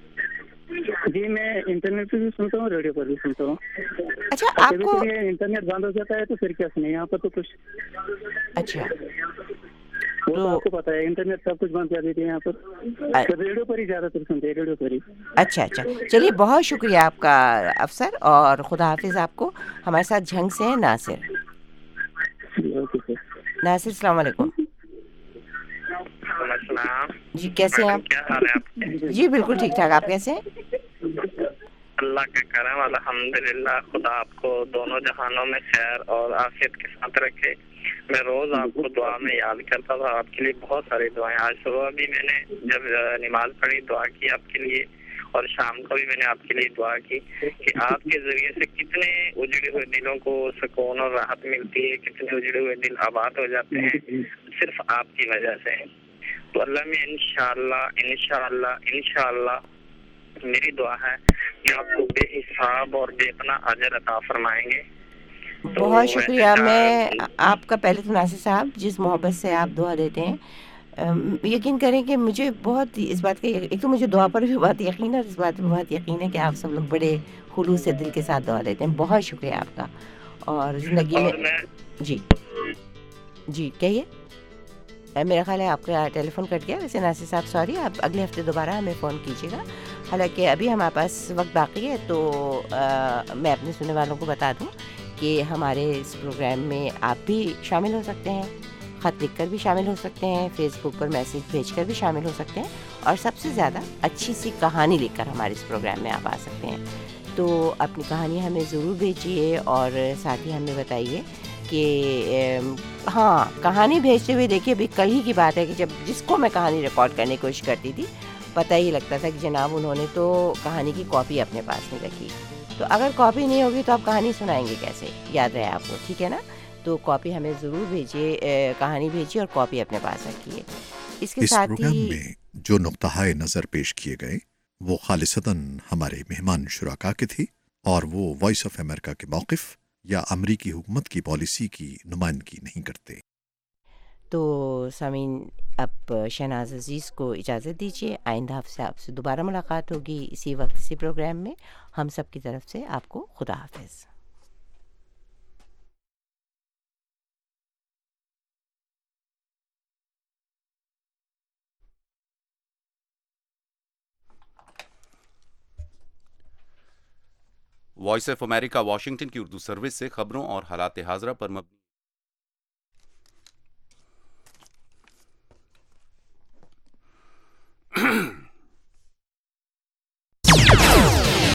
जी मैं इंटरनेट पे भी सुनता हूँ, रेडियो पर भी सुनता हूँ। अच्छा, आपको इंटरनेट बंद हो जाता है तो फिर क्या सुने, यहाँ पर तो कुछ। अच्छा, वो तो आपको पता है, इंटरनेट सब कुछ बंद कर देते हैं यहाँ पर, तो रेडियो पर ही ज्यादातर सुनते हैं, रेडियो पर ही। अच्छा अच्छा, चलिए बहुत शुक्रिया आपका अफसर, और खुदा हाफिज आपको। हमारे साथ झंग से हैं नासिर। नासिर अस्सलाम वालेकुम। जी कैसे हैं आप? क्या हाल है आपके? जी बिल्कुल ठीक ठाक, आप कैसे हैं? अल्लाह का करम, अल्हम्दुलिल्लाह। खुदा आपको दोनों जहानों में खैर और आफियत के साथ रखे। मैं रोज आपको दुआ में याद करता था, आपके लिए बहुत सारी दुआएं। आज सुबह भी मैंने जब नमाज पढ़ी दुआ की आपके लिए, और शाम को भी मैंने आपके लिए दुआ की कि आपके जरिए से कितने उजड़े हुए दिलों को सुकून और राहत मिलती है, कितने उजड़े हुए दिल आबाद हो जाते हैं सिर्फ आपकी वजह से। तो अल्लाह में इंशाअल्लाह इंशाअल्लाह इंशाअल्लाह मेरी दुआ है कि आपको बेहिसाब और बेपना अजर अता फरमाएंगे। तो बहुत शुक्रिया। मैं आपका पहले तो नासिर साहब, जिस मोहब्बत से आप दुआ देते हैं, यकीन करें कि मुझे बहुत इस बात का, एक तो मुझे दुआ पर भी बहुत यकीन है, इस बात पर बहुत यकीन है कि आप सब लोग बड़े खुलूस से दिल के साथ दुआ देते हैं। बहुत शुक्रिया आपका। और ज़िंदगी में जी जी कहिए। मेरा ख्याल है आपका टेलीफोन कट गया। वैसे नासिर साहब सॉरी, आप अगले हफ्ते दोबारा हमें फ़ोन कीजिएगा। हालांकि अभी हमारे पास वक्त बाकी है, तो आ, मैं अपने सुनने वालों को बता दूं कि हमारे इस प्रोग्राम में आप भी शामिल हो सकते हैं, ख़त लिख कर भी शामिल हो सकते हैं, फेसबुक पर मैसेज भेज कर भी शामिल हो सकते हैं, और सबसे ज़्यादा अच्छी सी कहानी लिखकर हमारे इस प्रोग्राम में आप आ सकते हैं। तो अपनी कहानी हमें ज़रूर भेजिए, और साथ ही हमें बताइए कि हाँ, कहानी भेजते हुए देखिए, अभी कल ही की बात है कि जब जिसको मैं कहानी रिकॉर्ड करने की कोशिश करती थी پتہ ہی لگتا تھا کہ جناب انہوں نے تو کہانی کی کاپی اپنے پاس نہیں رکھی. تو اگر کاپی نہیں ہوگی تو آپ کہانی سنائیں گے کیسے؟ یاد رہے آپ کو, ٹھیک ہے نا. تو کاپی ہمیں ضرور بھیجیے, کہانی بھیجیے اور کاپی اپنے پاس رکھیے. اس کے ساتھ پروگرام ہی میں جو نقطۂ نظر پیش کیے گئے وہ خالصتاً ہمارے مہمان شرکا کے تھی اور وہ وائس آف امریکہ کے موقف یا امریکی حکومت کی پالیسی کی نمائندگی نہیں کرتے. تو سامعین, اب شہناز عزیز کو اجازت دیجیے. آئندہ ہفتے آپ سے دوبارہ ملاقات ہوگی اسی وقت اسی پروگرام میں. ہم سب کی طرف سے آپ کو خدا حافظ. وائس آف امریکہ واشنگٹن کی اردو سروس سے خبروں اور حالات حاضرہ پر مبنی